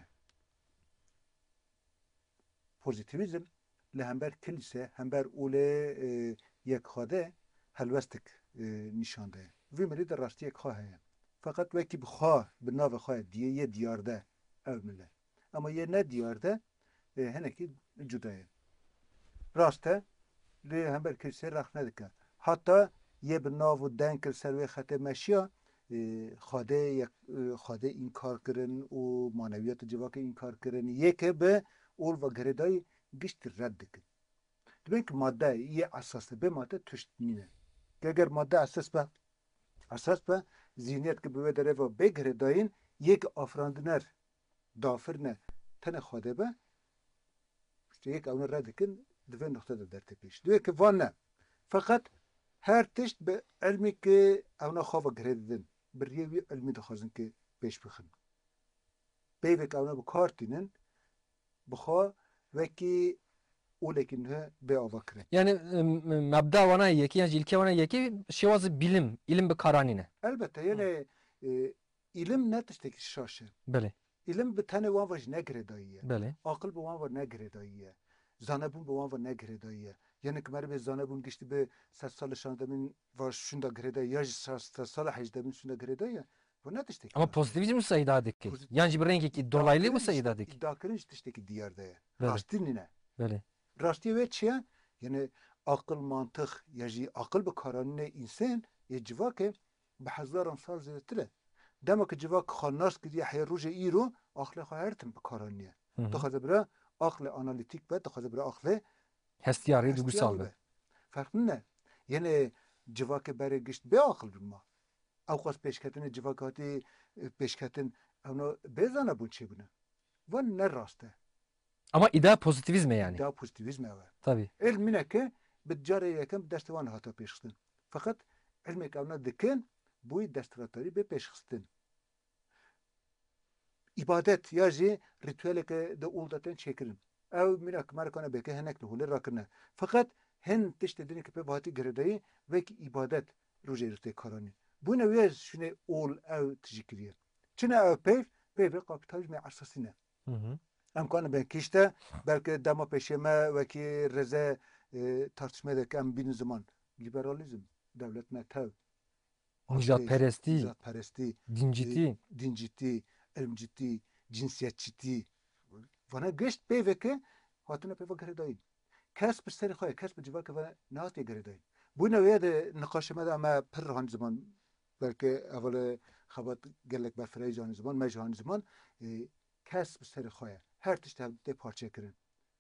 S2: پوزیتیویزم لهمبر کلیسه همبر اوله یک خواده هلوستک نشانده وی ملی در راستی یک خواه هیم فقط وکی بخواه به ناو خواه دیه یه دیارده او مله اما یه نه دیارده هنکی جدایه راسته لی همبر کلیسه رخ ندکه حتی یه به ناو دنکل سروی خط مشیا خواده این کار کرن و معنویات جواک این کار کرن یکی به اول و گردای گشت رد کن demek ki madde iyi asaslı bir madde tüştmine. Eğer madde asas be zihniyet gibi ve dereva begre dayın yek afrandiner dafirne tane xade be işte yek avne radikin dve noktada derte peş. Diyor ki vanne fakat her tişt be ilmi ki avne xava gredin bir yevi ilmi de xazın ki peş bixin. Beyvek avne bu kartinin bxa ve ki ولكنها بأفكره.
S1: Yani mebda vana yeki yani ilke vana yeki şevazı bilim, ilim bir karanine.
S2: Elbette yani ilim ne tişteki şaşı.
S1: Bele.
S2: İlim bir tane van var ne gredayı.
S1: Bele.
S2: Akıl bu van var ne gredayı. Zanebun bu van var ne gredayı. Yani kemer be zanebun geçti be 100 sal şandemin var şunda gredayı. Ya 100 sal hecdemin şunda gredayı. Bu ne tişteki?
S1: Ama pozitivizm sayıdadaki. Yani bir renk ki dolaylı mı sayıdadaki?
S2: İddiakının tişteki diyarda. Rastine.
S1: Bele.
S2: Rastı ve çiğ yani akıl mantık yani akıl bir karanine insan civake بحزارم سال زیاتره دما که جواک خاناس که یه روز ایرو عقل خواهرتم بکارانیه دخواه برای عقل آنالیتیک به دخواه برای عقل
S1: هستیاری دوگوسال به
S2: فرق نه یعنی جواک برای گشت به عقل بما اوقات پیشکتن جواکاتی پیشکتن اونا بزنه بون چه بونه و نه راسته
S1: ama iddia pozitivizme yani.
S2: İddia pozitivizme var.
S1: Tabii.
S2: Ilmine ki bidcare yakın destevan hata peşkistin. Fakat ilmi kavna dikin bu destratörü bir peşkistin. İbadet yazı ritüeli ki de uldaten çekirin. Ev minak markana beke henek lehule rakırne. Fakat hen tiştedini ki pe bahati girdayı ve ki ibadet rüzgarı karani. Bu neviye şunu ol ev tijikiriye. Çine ev peyv kapitalizmi asasine. امکان به کشته بلکه دما پیشمه و کی رضا tartışma ederken bin zaman liberalizm devlet metav
S1: Nizat
S2: peresti dinciti ilmciti cinsiyetçiti vana geçt peveke hatına peve gredayın kas bir seri khoy kas bir civak ve naat gredayın bu neviye de nikaşıma da ama per zaman belki evvel xabat gelek ber freyjan zaman mechan zaman kas bir seri khoy her tişte parça kirin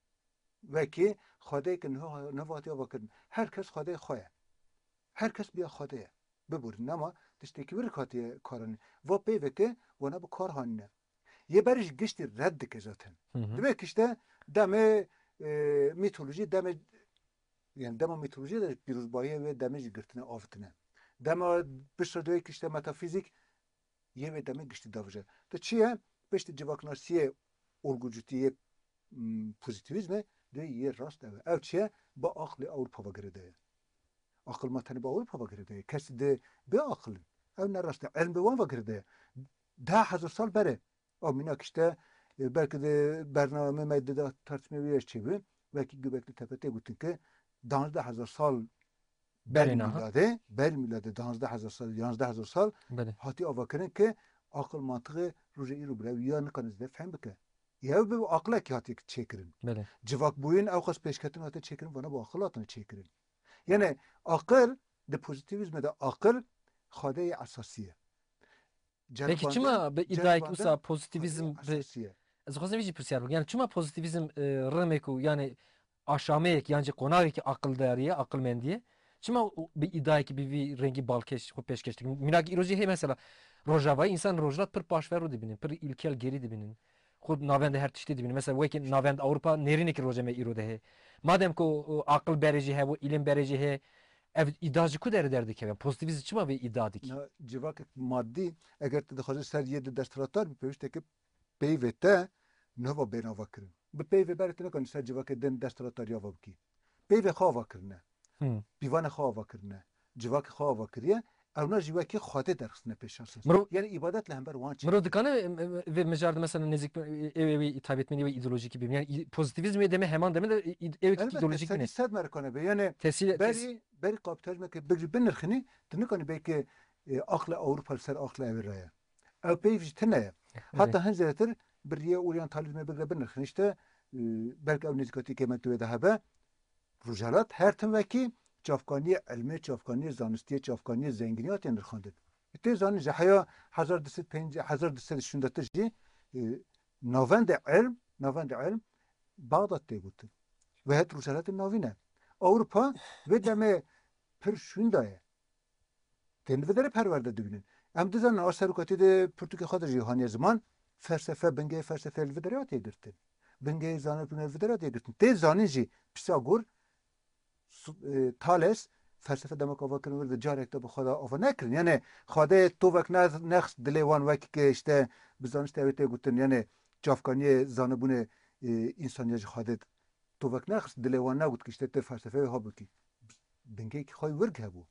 S2: ve ki xwedê ki nevatiya vekirin herkes xwedê xwe ye herkes biya xwedê ye biburin ama tiştekî wir hatiye karanî ve pêveke wana bi kar hanîne yê berî giştî red dike zaten demek işte demê mitoloji demê yani dema mitoloji de pîrozbahiye ve demê jî girtine avitine dema piştî işte metafizik yê ve demê giştî davije te çi ye piştî civaknasiyê olgucutiye pozitivizme de yer rast ev. Ev çiye ba aklı Avrupa girede. Akıl matani ba Avrupa girede. Kes de be akıl. Ev ne rast ilm be van girede. Daha 1000 sal bere. O minak işte belki de bername medyada tartışma bir çebi. Belki Göbekli Tepe'de gittin ki 12000 sal bel milade 12000 sal 11000 sal hati avakirin ki akıl mantığı ruja iru bre ya ne kanız de fehm bike. Ya bu akla ki hati çekirin. Civak buyun avkas peşketin hati çekirin bana bu akıl hatını çekirin. Yani akıl de pozitivizme de akıl xade asasiye.
S1: Peki çima be iddiayı usa pozitivizm be az xwazim vîjî pirsiyar yani çima pozitivizm remek û yani aşameyek yani konağê ki akıl dariye akılmendiye çima be iddiayı ki bir rengi balkeş xwe peşkeştik. Minak îrojî hey mesela rojavayı insan rojlat pir paşveru dibinin pir ilkel geri dibinin. خود ناوند هر تشتی دبین مثلا وکی ناوند اروپا نرینی که روزه می ایرو ده مادام کو عقل برجی ه و علم برجی ه ev iddiacı ku derdi ki pozitivizm çıma ve iddiadik.
S2: Civak maddi eğer te dixwaze ser yedi destratar bir pevişte ki peyvete nova benava kirin. Bu peyve bertine kan ser civak den destratar ya vabki. Peyve xava kirne. Bivan xava kirne. Civak xava kiriye اونا جیوا که خاطر درخصنه پیش اساس
S1: مرو
S2: یعنی عبادت لهمبر وان چی
S1: مرو دکانه و مجرد مثلا نزدیک اوی تابعیت منی و ایدئولوژیکی ببین یعنی پوزیتیویسم دمه همان دمه اوی ایدئولوژیک
S2: البته
S1: منی
S2: صد مرکنه به یعنی
S1: تسهیل
S2: بری کاپیتالیسم که بگی بنرخنی تنکنی به که عقل اروپا سر عقل اوروپا او پیش تنه حتی هنزلتر بریه اورینتالیسم بگی بنرخنیشته بلکه او نزدیکاتی که من تو ده به رجالات هر تن وکی چافکانی علمی چافکانی زانستی چافکانی زنگینیات نرخونده تی زانی جهیا 1250 جی نوند علم بغداد تیگوت و هت رجالات نوینه اروپا و دمه پر شوندایه تن بدره پرورده دبینن ام دزن آسرکاتی ده پرتوک خود جهانی زمان فلسفه بنگه فلسفه الودریات گرفتن بنگه زانه بنگه الودریات گرفتن تی زانی جی پیساگور تالس فلسفه دماغ کنه ورد جارک تا به خدا آفا نکردن یعنی خدا تو وقت نخست دلیوان وقتی که اشته بزانسته اویته گوتن یعنی جافکانی زانبون انسانیت خدا تو وقت نخست دلیوان نگود که اشته ته فلسفه ها بکی بنگه که خواهی ورگ هبو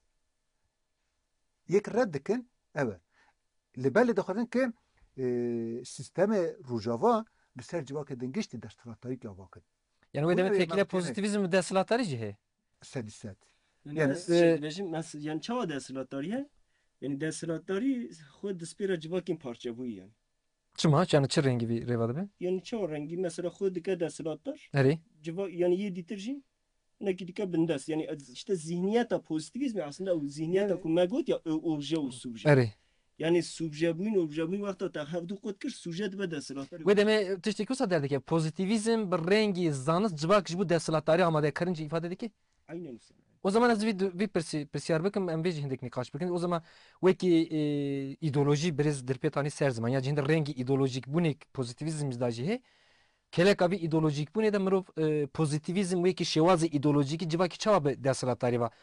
S2: یک رد کن اوه لبالی دخوادن که سیستم روجاوا بسر جوا که دنگشتی دستراتایی که آوا کن
S1: yani o demek tekile pozitivizm deslatları cihe.
S2: سدیست
S3: yani çava deslatariye yani deslatari xud despira civakin parçabûyî yani.
S1: Çima yani çi rengi bir revada be?
S3: Yani çava rengi mesela xud dike deslatlar
S1: Eri.
S3: civa yani yê dîtir neki dike bindes yani işte zihniyeta pozitivizmi aslında o zihniyeta ku me got ya obje û subje.
S1: Eri.
S3: Yani subjebûn wexta te hevdû qut kir suje dibe deslatari.
S1: Ve deme tişteki kusa derdi ki pozitivizm bir rengi zanız cıvak bu deslatları amade karınca ifade ediki.
S3: Aynen.
S1: O zaman az bir persiyar bakım em veci hindek nikaş bakın o zaman veki ideoloji biraz derpetani ser zaman ya cinde rengi ideolojik bu ne pozitivizm izdajihe kelek abi ideolojik bu ne de mırov pozitivizm veki şevazı ideolojik cıvaki çava deslatları va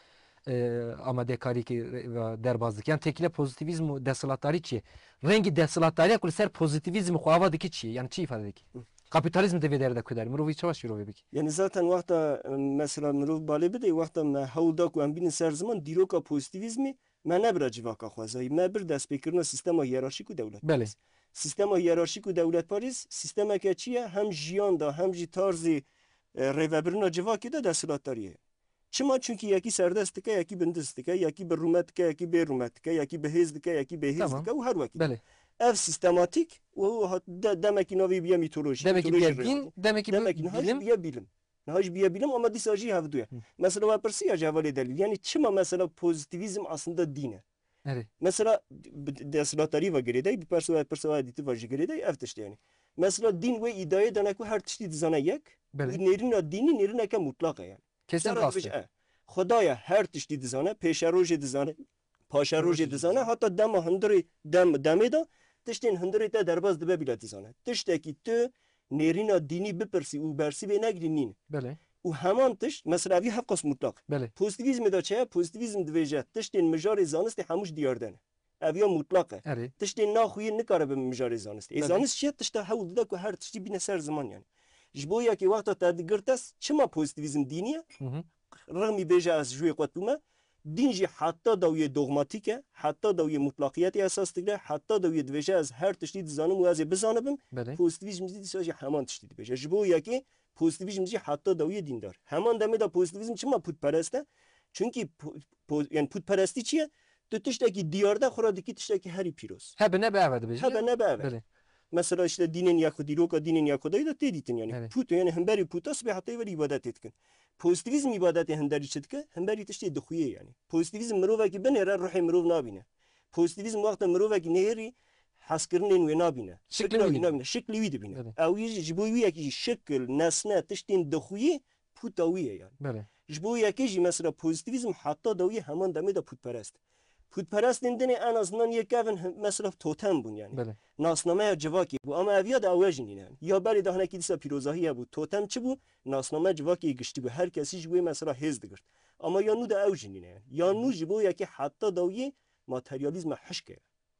S1: amade kari ki derbazlık yani tekile pozitivizm deslatları çi rengi deslatları kul ser pozitivizm xava diki çi yani çi ifade ediki. Kapitalizm de vederde kudar. Mırovi çavaş yürü bebek.
S3: Yani zaten vakta mesela mırov bale bide vakta me hawda ku em binin ser zaman dîroka pozitivizmi me nebira civaka xwazayî me bir destpêkirina sistema hiyerarşîk û dewlet.
S1: Bele.
S3: Sistema hiyerarşîk û dewletparîz sistemeke çi ye hem jiyan da hem jî tarzê rêvebirina civakê de desthilatdarî ye. Çima çünkü yekî serdest dike yekî bindiz dike yekî bi rûmet dike yekî bê rûmet dike yekî bihêz dike yekî bêhêz dike û her wekî.
S1: Bele.
S3: Ev sistematik û demekî navê biye mitolojik.
S1: Demek ki bir din, demek ki
S3: bilim. Biye bilim. Nahaj biye bilim ama dîsa jî hevdûye. Mesela ve pirsiya cevalê delîl. Yani çima mesela pozitivizm aslında dîne.
S1: Evet.
S3: Mesela deslatdarî ve girêdayî bir persoa dîtî ve jî girêdayî ev tiştî yani. Mesela din ve iddiaya dene ku her tiştî dizane yek. Nêrîna dînî nêrîneke mutlak e yani.
S1: Kesin rastı.
S3: Xudaya her tiştî dizane, pêşerojê dizane, paşerojê dizane, hatta dema hundirê demê da tiştên hundirê te derbas dibe bîle dizane. Tiştekî tu nêrîna dînî bipirsî û bersî vê nekirî nîne.
S1: Bele.
S3: û heman tişt mesela evî hev qas mutlak.
S1: Bele.
S3: Pozitivizmê de çi ye? Pozitivizm dibêje tiştên mijarê zanistê hemûş diyar dene. Ev ya mutlak e.
S1: Evet.
S3: Tiştên naxuyê nikare bi mijarê zanistê. Zanist çi ye? Tişta hewl dide ku her tiştî bîne ser ziman yani. Ji bo yekê wexta te digirtes çima pozitivizm dînî ye? Rıgmî bêje ez ji wê qet bûme din jî heta da wê dogmatik e, heta da wê mutlaqiyetê esas dikire, heta da wê dibêje ez her tiştî dizanim û ez ê bizanibim. Pozitivizm jî dîsa jî heman tiştî dibêje. Ji bo yekê pozitivizm jî heta da wê dîndar. Heman demê de pozitivizm çima putperest e? Çünkü yani putperestî çi ye? Tu tiştekî diyarda xura dikî tiştekî herî pîroz.
S1: Hebe ne be evet dibêje.
S3: Hebe ne be evet. Mesela işte dinin yakı dîroka dinin yakudayı da tê dîtin yani. Put yani hemberî puta sibê hetê werî ibadetê dikin. Pozitivizm ibadetê hinderî çi dike? Hemberî tiştê dixuye yani. Pozitivizm mirovekî binêre ruhê mirov nabîne. Pozitivizm wexta mirovekî nêrî hezkirinên wê nabîne. Şiklî wî dibîne. Ew ji bo wî yekî jî şikil, nesne, tiştên dixuyê puta wî ye yani. Ji bo yekê jî mesela pozitivizm heta da wî heman demê de putperest. Putperestên dinê en azından yekevin mesela totem bûn yani. Nasnameya civakê bû ama ev ya da ew jî nîne. Ya berê de hinekî dîsa pîrozahî hebû. Totem çi bû? Nasnameya civakê giştî bû. Her kesî ji wê mesela hêz digirt. Ama ya nû de ew jî nîne yani. Ya nû ji bo yekê heta da wî materyalîzma hişk e.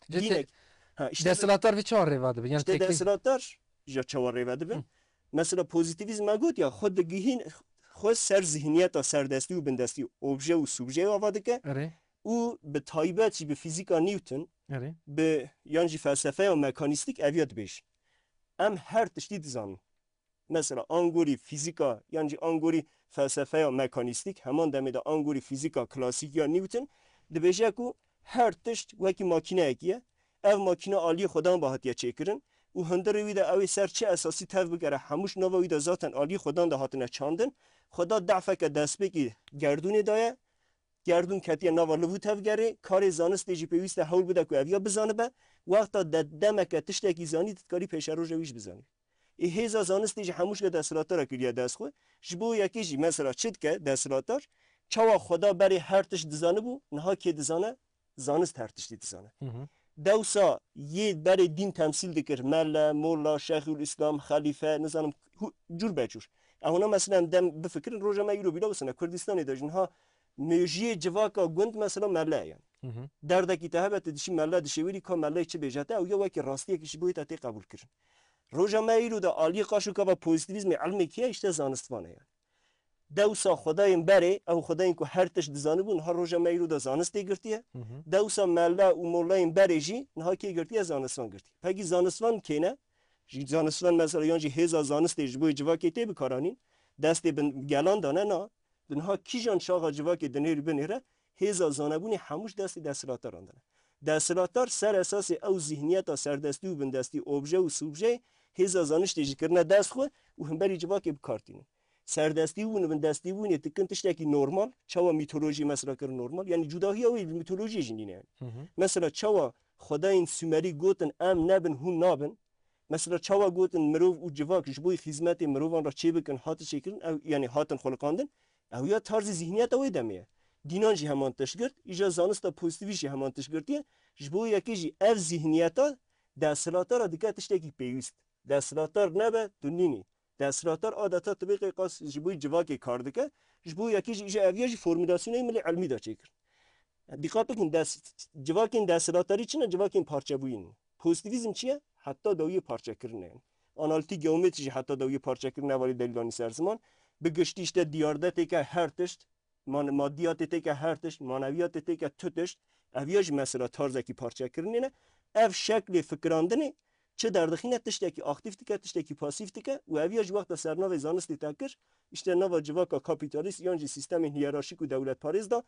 S1: Desthilatlar ve çawa rêva dibe. Yani
S3: tek desthilatlar ya çawa rêva dibe. Mesela pozitivizm me got ya xwe digihîn xwe ser zihniyeta serdestî û bindestî obje û subje ava dike. û او به تایبەتی به فیزیکا نیوتن
S1: آره
S3: به یانجی فلسفه و مکانیستیک اویات بیش ام هر تشتی دزانن مثلا آنگوری فیزیکا یانجی آنگوری فلسفه و مکانیستیک همان دمید آنگوری فیزیکا کلاسیک یا نیوتن دبیجه کو هر تشت وکی ماکینه اکیه اف ماکینه عالی خودان باهاتیه چیکرن و هندر ویده اوی سر چه اساسی تف بگره هموش نو ویده ذاتن عالی خودان ده هاتنه چاندن خدا دعفه که دست بگی گردون دایه گردون کتیه نوالو تف گره کار زانست جی پیوسته حول بده که اویا بزانه به وقتا دمک تشتکی زانی تکاری پیش رو جویش بزنی هیزا زانست جی هموش که دستلاتر کلیه دست خو جبو یکی جی مثلا چت که دستلاتر چوا خدا بری هر تش دزانه بو نها که دزانه زانست هر تش دزانه دوسا یه بری دین تمثیل دکر ملا مولا شیخ الاسلام خلیفه نزانم جور بجور اونا مثلا دم بفکر روزا ما یورو بیلا بسنه کردستانی داشتن ها میجی جواکا گند مثلا ملا یعنی دردکی تهبت دشی ملا دشویری که ملا چه بجاته او یا وکی راستی کشی بوی تا قبول کردن روزا ما یورو دا عالی قاشو که با پوزیتیویسم علمی کیه اشته زانستوانه یعنی دوسا خدایم بره او خدایم که هر تش دزانه بون هر روزا ما یورو دا زانستی گرتیه دوسا ملا و مولایم بره جی نه کی گرتیه زانستوان گرتی پکی زانستوان کینه زانستوان مثلا یانجی هزار زانستی جبوی جواکی تی بکارانین دستی بن گلان دانه نه دنها کی جان شاغ جواکی دنیر بنیره هزار زانبونی هموش دستی دستلاتر راندنه دستلاتر سر اساس او ذهنیت سردستی و بندستی اوبژه و سوبژه هزار زانش تیجی کرنه دست خو و هم بری جواکی بکارتینه سردستی و بندستی و نتکن تشتکی نورمال چوا میتولوژی مثلا کر نورمال یعنی جداهی او میتولوژی جنینه مثلا چوا خداین سومری گوتن ام نبن هون نابن مثلا چوا گوتن مروف و جواک جبوی خدمت مروفان را چه بکن هات شکرن او یعنی هاتن خلقاندن او یا طرز ذهنیت او دمیه دینان جی همان تشگرد ایجا زانستا پوزیتیویشی همان تشگردیه جبوی یکی جی اف ذهنیتا دستلاتر را دیگه تشتکی پیوست دستلاتر نبه دنینی دستلاتر عادتا طبیقی قاس جبوی جواکی کار دکه جبوی یکی جی ایجا اویاجی فرمولاسیونی ملی علمی دا چکر دقت بکن جواکین دستلاتری چنه جواکین پارچه بوین پوزیتیویسم چیه حتی دوی پارچه کردن آنالیتی گیومتری حتی دوی پارچه کردن ولی دلیلانی سرزمان به گشتیشت دیاردتی که هر تشت مادیاتی که هر تشت معنویاتی که تو تشت اویاج مثلا تارزکی پارچه کردن اف شکل فکراندنه چه در دخینه تشتکی اکتیو که تشتکی پاسیو که و اویاج وقت سرناو زانستی تکر اشته نو جواکا کاپیتالیست یانجی سیستم هیرارشیک و دولت پاریز دا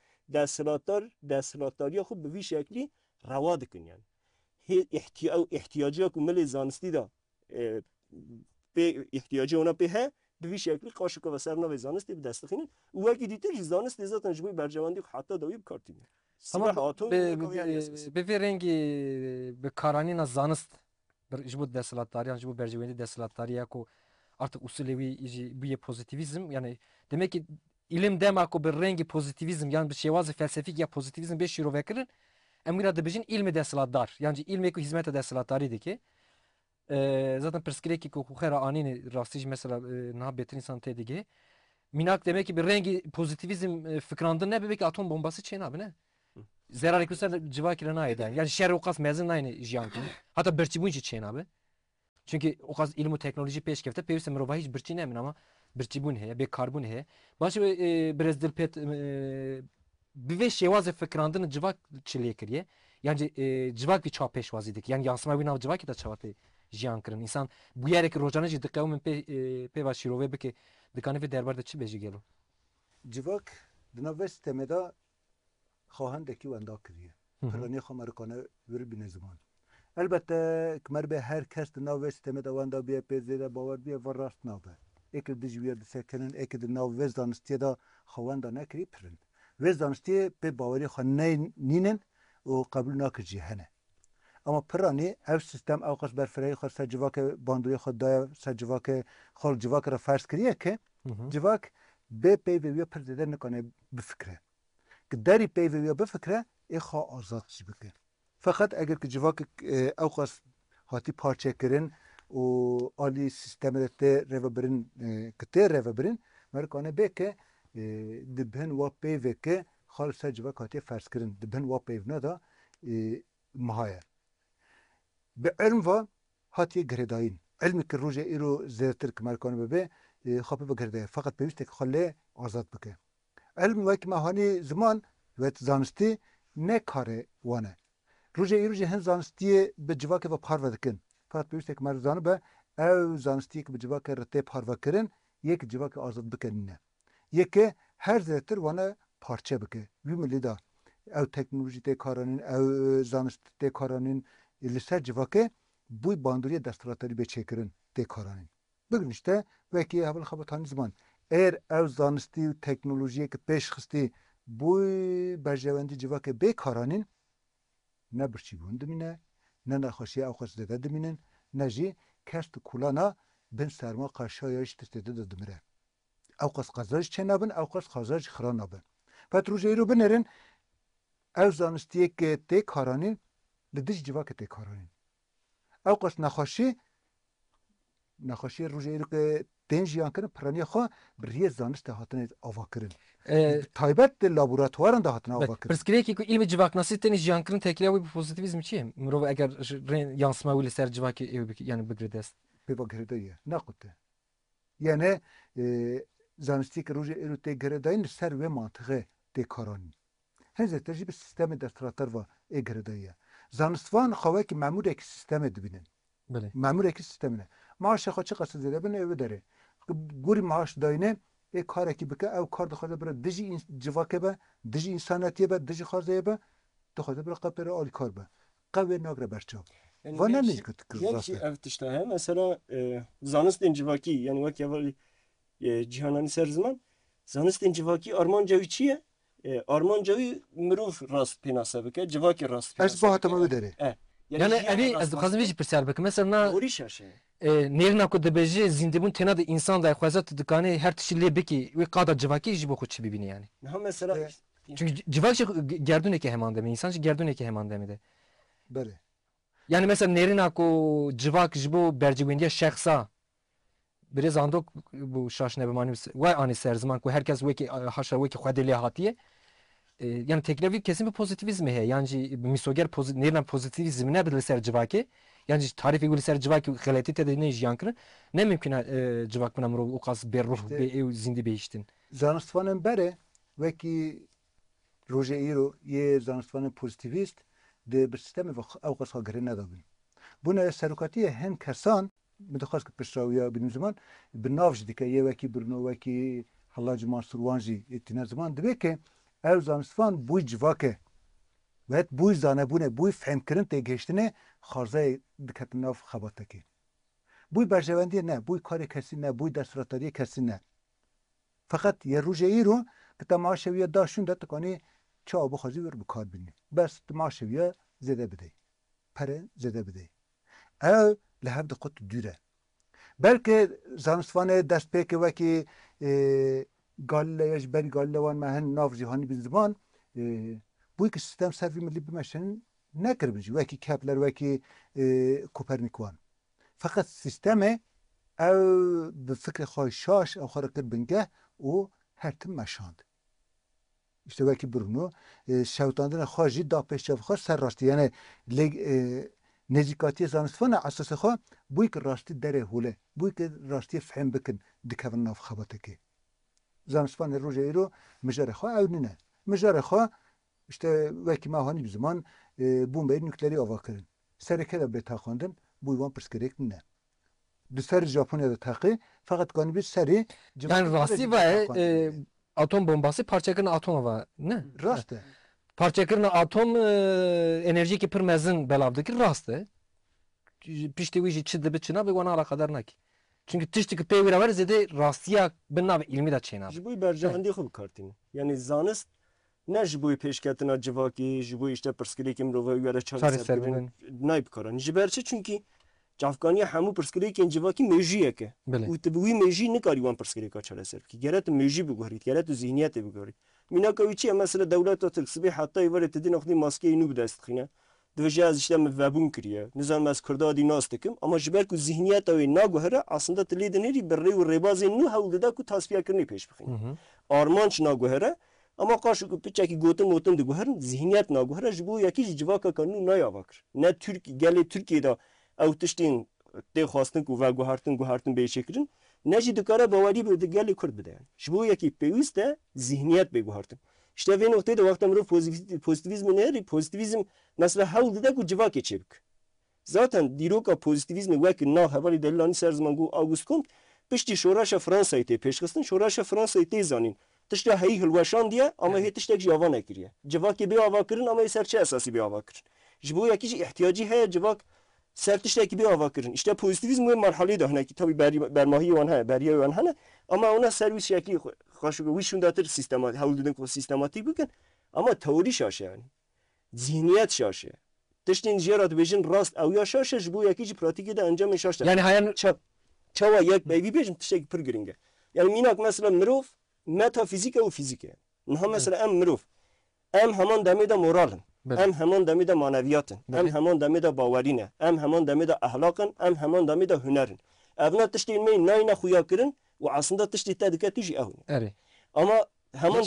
S3: دستلاتاری خوب به وی شکلی رواد کنن احتیاجی که ملی زانستی دا به احتیاجی اونا به وی شکلی قاشو که سرناو زانستی به دست خینن و وقتی دیتر زانستی ذاتن جبوی برجواندی حتی دوی بکارتینه
S1: Ama به رنگی به کارانینا زانست جبو دستلاتاری جبو برجویندی دستلاتاری کو artık usulevi bir pozitivizm yani demek ki ilim demek o bir rengi pozitivizm yani bir şey vazı felsefik ya pozitivizm bir şiro vekirin emira da bijin ilmi destlatlar yani ilmi ko hizmet destlatari ki zaten perskireki ko khera anini rastiş mesela na betin insan tedige minak demek ki bir rengi pozitivizm fikrandın ne bebek atom bombası çeyn abi ne zarar kusar civakire na eden yani şer uqas mezin aynı jiyanki hatta berçibunci çeyn abi çünkü o kadar ilim ve teknoloji peşkefte peyviste merhaba hiç birçi nemin ama birçi bun heye, bir karbon heye. Başı biraz dilpet bir ve şevazı fikrandını civak çiliye kiriye. Yani civak bir çağ peşvazidik. Yani yansıma bir nav civak da çavatı jiyan kırın. İnsan bu yerdeki rojanı jid dıkkavmin pe başirove beki dıkanı ve derbarda çi beji gelo.
S2: Civak dinav sistemeda خواهندکی و اندا کریه. پرانی خمرکانه ور بین زمان. البته کمر به هر کس ناو سیستم دواندا بیه پیزیده باور بیه و راست نابه. اکل دیجویر دسکنن اکل ناو وزدانستی دا خواندا نکری پرن. وزدانستی به باوری خان نینن و قبول نکرجی هنه. اما پرانی او سیستم او قص برفرای خود سجواک باندوی خود دای سجواک خال جواک را فرض کریه که جواک به پیوی پرزیده نکنه بفکره. که داری پیوی بفکره ایخا آزاد چی بکه. فقط اگر که جواک اوقاس هاتی پارچه کرن و آلی سیستم ته رو برین کته رو برین مرکانه به که دبن و پیو که خالص جواک هاتی فرض کرن دبن و پیو ندا مهایه به علم و هاتی گرداین علمی که روزه ایرو زیرتر که مرکانه به خاپی بگرده فقط پیوسته که خاله آزاد بکه علم و که مهانی زمان و زانستی نه کار وانه روزه ای روزه هن زانستی به جواک و پارو دکن فقط بیشتر که مرزانه به او زانستی که به جواک رته پارو کرن یک جواک آزاد بکننه یک هر زیتر وانه پارچه بکه وی ملی دا او تکنولوژی ته کارانین او زانست ته کارانین لسر جواکه بوی باندوری دستوراتری به چکرن ته کارانین بگن işte وکی اول خبرتانی زمان اگر او زانستی و تکنولوژی که پیش خستی بوی برجواندی جواکه به کارانین نه برچی بوندمینه نه نخوشی او خواست داده دمینن نه جی کست کولانا بن سرما قشایش تستده دادمره او قص قزاج چه نبن او قص قزاج خرا نبن پس روزه رو بنرن او زانستی که تی کارانین لدیج جواکه تی کارانین او قص نخوشی روزه رو که دنجیان کنه پرانی خواه بریه زانست هاتن آوا کرن تایبت لابوراتوارن ده هاتن آوا کرن
S1: پرسکریه که علم جواکناسی تنی جیان کرن تکلیه و پوزیتیویزم چیه؟ مرو اگر yansıma ولی سر جواک yani بگرده است
S2: پیوا گرده یه نقطه یعنی زانستی که روزه رو تی گرده این سر و منطقه تی کارانی هنوز ترجیح به سیستم دستوراتر و گرده یه زانستوان خواه که معمول یک سیستم دبینن
S1: بله
S2: معمول یک سیستم نه معاش خود چه قصد زده بنه او داره گوری معاش داینه یک کاری که بکه او کار دخواه بره دجی جواکه به دجی انسانیتی به دجی خازه به دخواه بره قبر آل کار به قوی ناگره برچاب و نه نیست که
S3: یکی افتشتاه مثلا زانست انجواکی یعنی وقتی اول جهانی سر زمان زانست انجواکی آرمان جوی چیه؟ آرمان جوی مروف راست پیناسه بکه جواکی راست
S2: از با حتما او داره
S1: yani evi az khazım veji perser bak mesela
S3: اوری شاشه
S1: nerna ko debeje zindebun tena de insan da khazat dukane her tişli beki ve qada civaki jibo xut bibini yani
S3: نه مثلا
S1: çünkü civak gerdune ke hemande mi insan gerdune ke hemande mi de
S2: بله
S1: yani mesela nerina ko civak jibo berciwendiye şahsa biraz andok bu şaşne be mani ve ani ser zaman ko herkes ve ki haşa ve ki khadeli hatiye yani teklevi kesin bir pozitivizm he yani misoger nerina pozitivizm ne bir ser civaki yani tarifi gül ser civaki galati te de ne yankın ne mümkün civak buna mro uqas berruh be ev zindi beiştin
S2: زانستوانم بره و کی روزه ای رو یه زانستوان پوزیتیویست ده به سیستم او قصه گره ندابن بونه سرکاتی هن کسان متخصص که پشتاویا بین زمان به نافج دیگه یه وکی برنو وکی حلاج مانسوروانجی اتنا زمان دبی که او زانستوان بوی جواکه و بوی زانه بونه بوی فهم کردن ته گشتنه خارزه دکت ناف خباته کی بوی برجواندی نه بوی کاری کسی نه بوی دستوراتاری کسی نه فقط یه روزه ای رو که تماشاویه داشون داد کنی چه آب خازی ور بکار بینی بس تماشاویه زده بده پره زده بده او لحب دقت دوره بلکه زانستوان دست پیک وکی گاله یش بری گاله وان مهن ناف جهانی بین زمان بوی که سیستم سروی ملی بمشن نکر بنجی وکی کپلر وکی کوپرنیکوان فقط سیستم او به فکر خواهی شاش او خارکر بنگه او هر تم مشاند işte وکی برونو شوتاندن خواهی دا پیش جاو خواه سر راستی یعنی نزیکاتی زانستوان اساس خواه بوی که راستی دره هوله بوی که راستی فهم بکن دکون ناف خباته که زانستوان روژه ای رو مجاره خواه او نینه مجاره خواه işte وکی ماهانی بزمان بومبه نوکلری آوا کرن سرکه دا بیتا خواندن بوی وان پرسکریک نه سر ژاپنیa'da takı fakat galiba seri
S1: yani rasti ve atom bombası parçakırın atom var ne
S2: rastı
S1: parçakırın atom enerji ki pırmezin belavdaki rastı pişti vici çizdi biçina ve ona alakadar nak çünkü tişti ki peyvira var zede rastiya bina ve ilmi de çena
S3: جبوی برجواندی خوب کارتین یعنی زانست نه جبوی پیشکتنا جواکی جبوی işte پرسکری که مروه یاره چاری سر بینن نایب کارن جبرچه چونکی جافکانی همو پرسکری که جواکی میجیه که و تبوی میجی نکاری وان پرسکری کا چاره سر کی گرت میجی بگورید گرت ذهنیت بگورید مینا کوی چی مثلا دولت ترکسبی حتی ایوره تدین اخدی ماسکه اینو بدست خینه دوجه از işte وبون کریه نظام از کردادی ناستکم اما جبر کو ذهنیت او ناگوهره aslında تلیدنری بر ری و ریباز نو هولدا کو تصفیه کنی پیش بخین آرمانچ ناگوهره اما قاشو کو پچکی گوتم دگوهرن ذهنیت ناگوهره جبو یکی جواکا کنو نایاوکر نه ترکی گلی ترکیه دا او تشتین تی خواستن کو و گوهرتن به شکرین نجی دکاره باوری به گلی کرد بده جبو یکی پیوسته ذهنیت به گوهرتن İşte ve noktayı da vakti mırov pozitivizmi ne? Pozitivizm mesela havl dede ku civake çebik. Zaten diroka pozitivizmi veki na havali delilani ser zaman gu August Comte pişti şoraşa Fransa'yı te peşkıstin şoraşa Fransa'yı te zanin. Tişte hey hilvaşan diye ama hey tiştek javan ekiriye. Civake bir ava kirin ama serçe esası bir ava kirin. Jibo yakici ihtiyacı heye civak sertişteki bir ava kirin. İşte pozitivizm ve marhaleyi de hani tabi bermahi van he, beriye van hane ama ona servis şekli hoşu wişundatır sistematik havl deden ku sistematik bikin ama teori şaşı yani. Zihniyet şaşı. Tiştin jerat bejin rast ev ya şaşı jibo yakici pratiki de encam şaşı.
S1: Yani hayan
S3: Çava yek beybi bejim tiştek pir giringe. Yani minak mesela mirov metafizike ve fizike. Niha mesela em mirov. Em heman demede moralin. Em heman demede maneviyatın. Em heman demede bawerine. Em heman demede ahlakın. Em heman demede hünerin. Evna tiştin meyin nayna xuya kirin ve aslında tiştin tedikati ji ehun.
S1: eri.
S3: Ama heman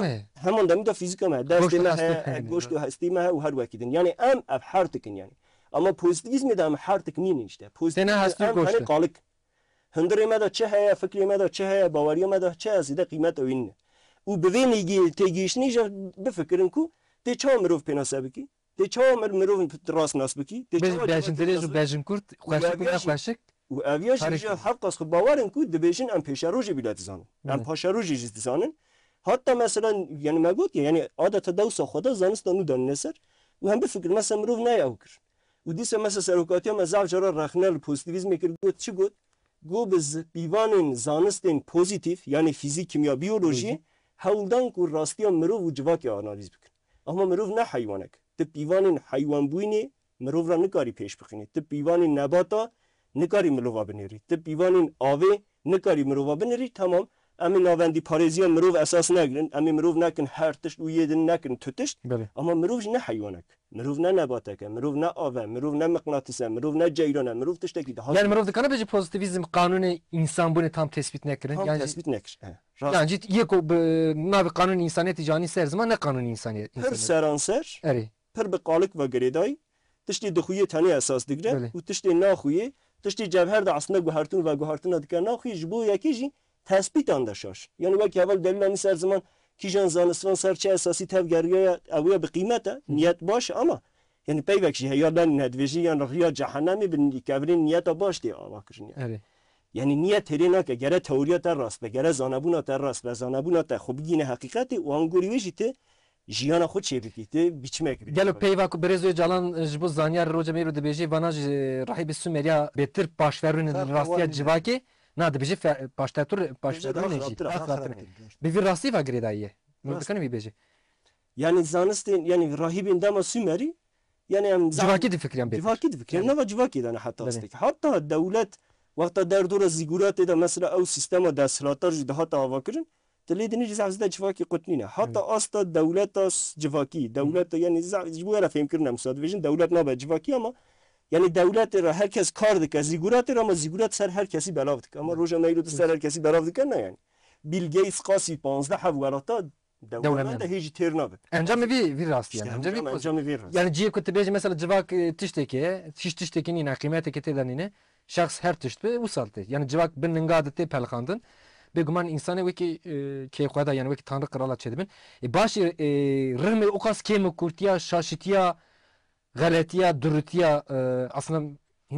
S3: demede fizike me. Derstime he, goştu hastime he ve her vakidin. Yani em ev hartikin yani. Ama pozitivizmi de em hartik ninin işte. Pozitivizmi em hani kalık. Hındırıma da çe heye, fikrime de çe heye, bavariyeme de çe zide kıymet öğünne. U beveni tegişni je befikirin ku te çav mirov penasa biki. Te çav mirov rast nas biki. Te çav
S1: bejin deriz bejin kurt xweşik ve xweşik.
S3: U aviyaş je hakkas ku bavarın ku dibejin em peşaroji bilat zanın. Em peşaroji zanın. Hatta mesela yani megot ya yani adeta davsa xoda zanistanu danneser. U hem befikir mesela mirov ne yavkir. U dise mesela serokatiya mezav jara raxnel pozitivizm kir got çi got. Go biz bivanın zanistên pozitif yani fizik, kimya, biyoloji hewldan ku rastiya mirov û civakê analiz bikin. Ama mirov ne heywanek. Ti pîvanên heywanbûnê mirov ra nikarî pêş bixînî. Ti pîvanên nebata nikarî mirova binêrî. Ti pîvanên avê nikarî mirova binêrî. Tamam. Em ê navendî parêziya mirov esas negirin. Em ê mirov nekin her tişt û yê din nekin tu tişt. Ama mirov jî ne heywanek. Mirov ne nebatek e, mirov ne av e, mirov ne mıknatıs e, mirov ne ceyran e, mirov tiştekî daha.
S1: Yani mirov dikane bejî pozitivizm kanuni insan bunu tam tespit nekirin.
S3: Tam
S1: yani
S3: tespit nekir.
S1: Yani ciddi yeko navi kanuni insaniyeti cani ser zaman ne kanuni insaniyet.
S3: Pir seranser,
S1: Eri.
S3: pir bi qalık ve gereday, tiştî dixuye tenê esas digre û tiştê naxuye, tiştî cevher de aslında guhertun ve guhertuna dike naxuye ji bo yekî jî tespîtan de şaş. Yani wekî heval delîlanî ser zaman kîjan zanistvan serçe esasî tev geriye ew bi qîmet e, niyet baş ama yani peyvek jî heya lan nedvejî yan riya cehennemî bi kevirên niyeta baş diye ava kirin yani.
S1: Eri.
S3: Yani niyet herê nake gere teoriya te rast ve gere zanebûna te rast ve zanebûna te xwe bigîne heqîqetê û angorî wê jî te jiyana xwe çêbikî te biçmek bî.
S1: Gelo peyva ku berezoy calan ji bo zanyar roja me ro dibêjê vana ji rahîbê Sumeriya bêtir paşverûnê rastiya civakê na dibêjê paşverûnê jî. Bi vî rastî ve girêdayî. Min dikane wî bêje.
S3: Yani zanistên yani rahîbên dema Sumerî yani em
S1: Civakî difikiriyan bêtir.
S3: civakî difikirin nava civakî de ne heta astek. Hatta devlet vakta derdora zîguratê de mesela ew sistema desthilatar jî dihata ava kirin. Dilê dinê jî zehzide civakî qutnîne. Hatta asta devleta civakî, devlet yani ji bo were fêmkirin em dibêjin devlet nabe civakî ama yani devletê re herkes kar dike zîguratê re ama zîgurat ser herkesî belav dike. Ama roja meylû tu ser herkesî belav dike ne yani. Bill Gates qasî 15 hewgerata devlet de hêjî têr nabe.
S1: Encamê vî rastî yani.
S3: Encamê vê rast.
S1: Yani ciyê ku tu bêjî mesela civak tiştekê, hiç tiştekî nîne qîmetekê tê de nîne. Şahs her tişt bi wisa te. Yani civak bin ninga de tê pelxandin. Bêguman insanê wekî kêxweda yani wekî tanrı qirala çêdibin. Başî rihmê o qas kêm kurtiya, şaşîtiya, geletiya, durutiya aslında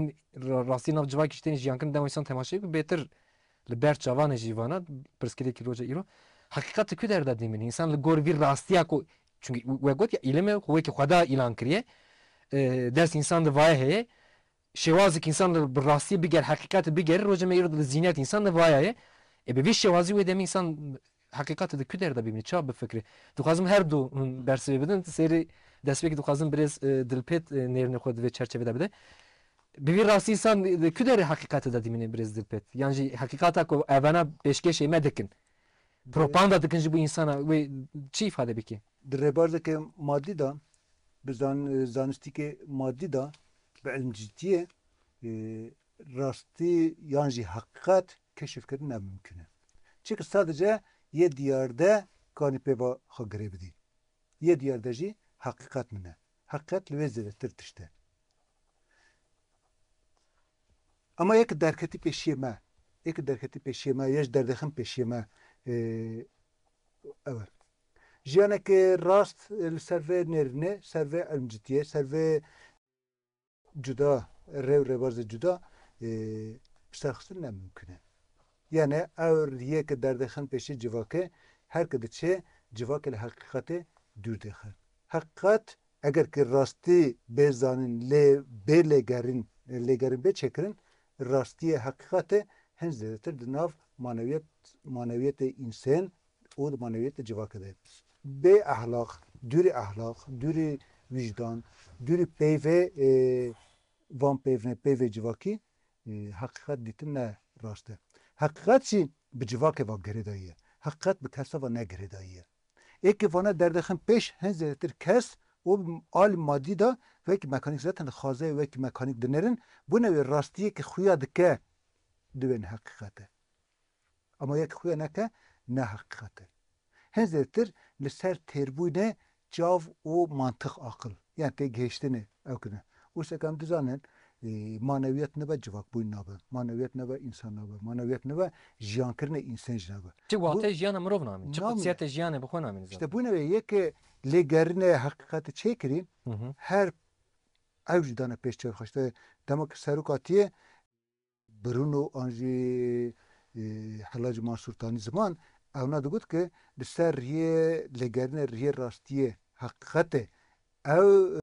S1: rastî nav civakî ji têne jiyankirin dema insan temaşayê ku bêtir li ber çavanê jî vana pirsgirêkî roja îro. Hakikatı ku derda dîmin. İnsan li gor vî rastiya ku çünkü we got ya îlimê wekî xweda îlan kiriye. Ders insan di vayê heye. Şewazek insan li rastî biger, hakikatı biger roja me îro li zîniyet insan li vayê heye. Bi vî şewazî wê demê insan hakikatı di ku derda bîmin. Ça bifikire. Dixwazim her du dersê bidin serî destpêkî dixwazim biraz dilpêt nêrînê xwe di vê çerçevede bide. Bi vî rastî insan ku derê hakikatı da dîmîne biraz dilpêt. Yani jî hakikata ku evena pêşkêşê me dikin. Propaganda dikin ji bu insana wê çi ifade bike?
S2: Di rêbazeke madî da bi zanistîkê madî da bi ilmcîtiyê rastî yan jî hakikat keşifkirin ne mümkün e. Çünkü sadece yê diyarde kanî pêva xwe girê bidî. Yê diyarde jî hakikat min e. Hakikat li wê zêdetir tişt e. Ama yek derketî pêşiyê me. Yek derketî pêşiyê me, yê ji derdexin pêşiyê me. Evet. جیانه که راست سرو نرنه سرو علمجتیه سرو جدا رواز جدا بسرخصن نممکنه یعنی اور یک در دخن پیش جواکه هر کده چه جواکه لحقیقت دور دخن حقیقت اگر که راستی بزانین لگرین بچکرین راستی حقیقت هنز زیادتر دناف معنویت انسان و معنویت جواکه ده به اخلاق دور وجدان دور پیوه وان پیوه جواکی حقیقت دیتن نه راسته حقیقت چی به جواکه و گرداییه حقیقت به کسا و نگرداییه ایک وانا در دخن پیش هنز زیادتر کس و آل مادی دا و یک مکانیک زیادتر خوازه و یک مکانیک دنرن بونه راستیه که خویا دکه دوین حقیقته اما یک خویا نکه نه حقیقته هنز زیادتر لسر تربوینه جاو و منطق عقل یعنی تی گهشتنه او کنه او سکم دزانن معنویت نبا جواک بوین نبا معنویت نبا انسان نبا معنویت نبا جیان کرنه انسان نبا
S1: چه واته جیان مروف نامین چه قدسیت جیان بخو نامین
S2: işte bu ne یک لگرنه حقیقت چه کرین هر اوج دانه پیش چه خواسته دمک سروکاتیه برونو آنجی حلاج منصورتانی زمان اونا دوگود که دسر ریه لگرنه ریه راستیه حقیقت او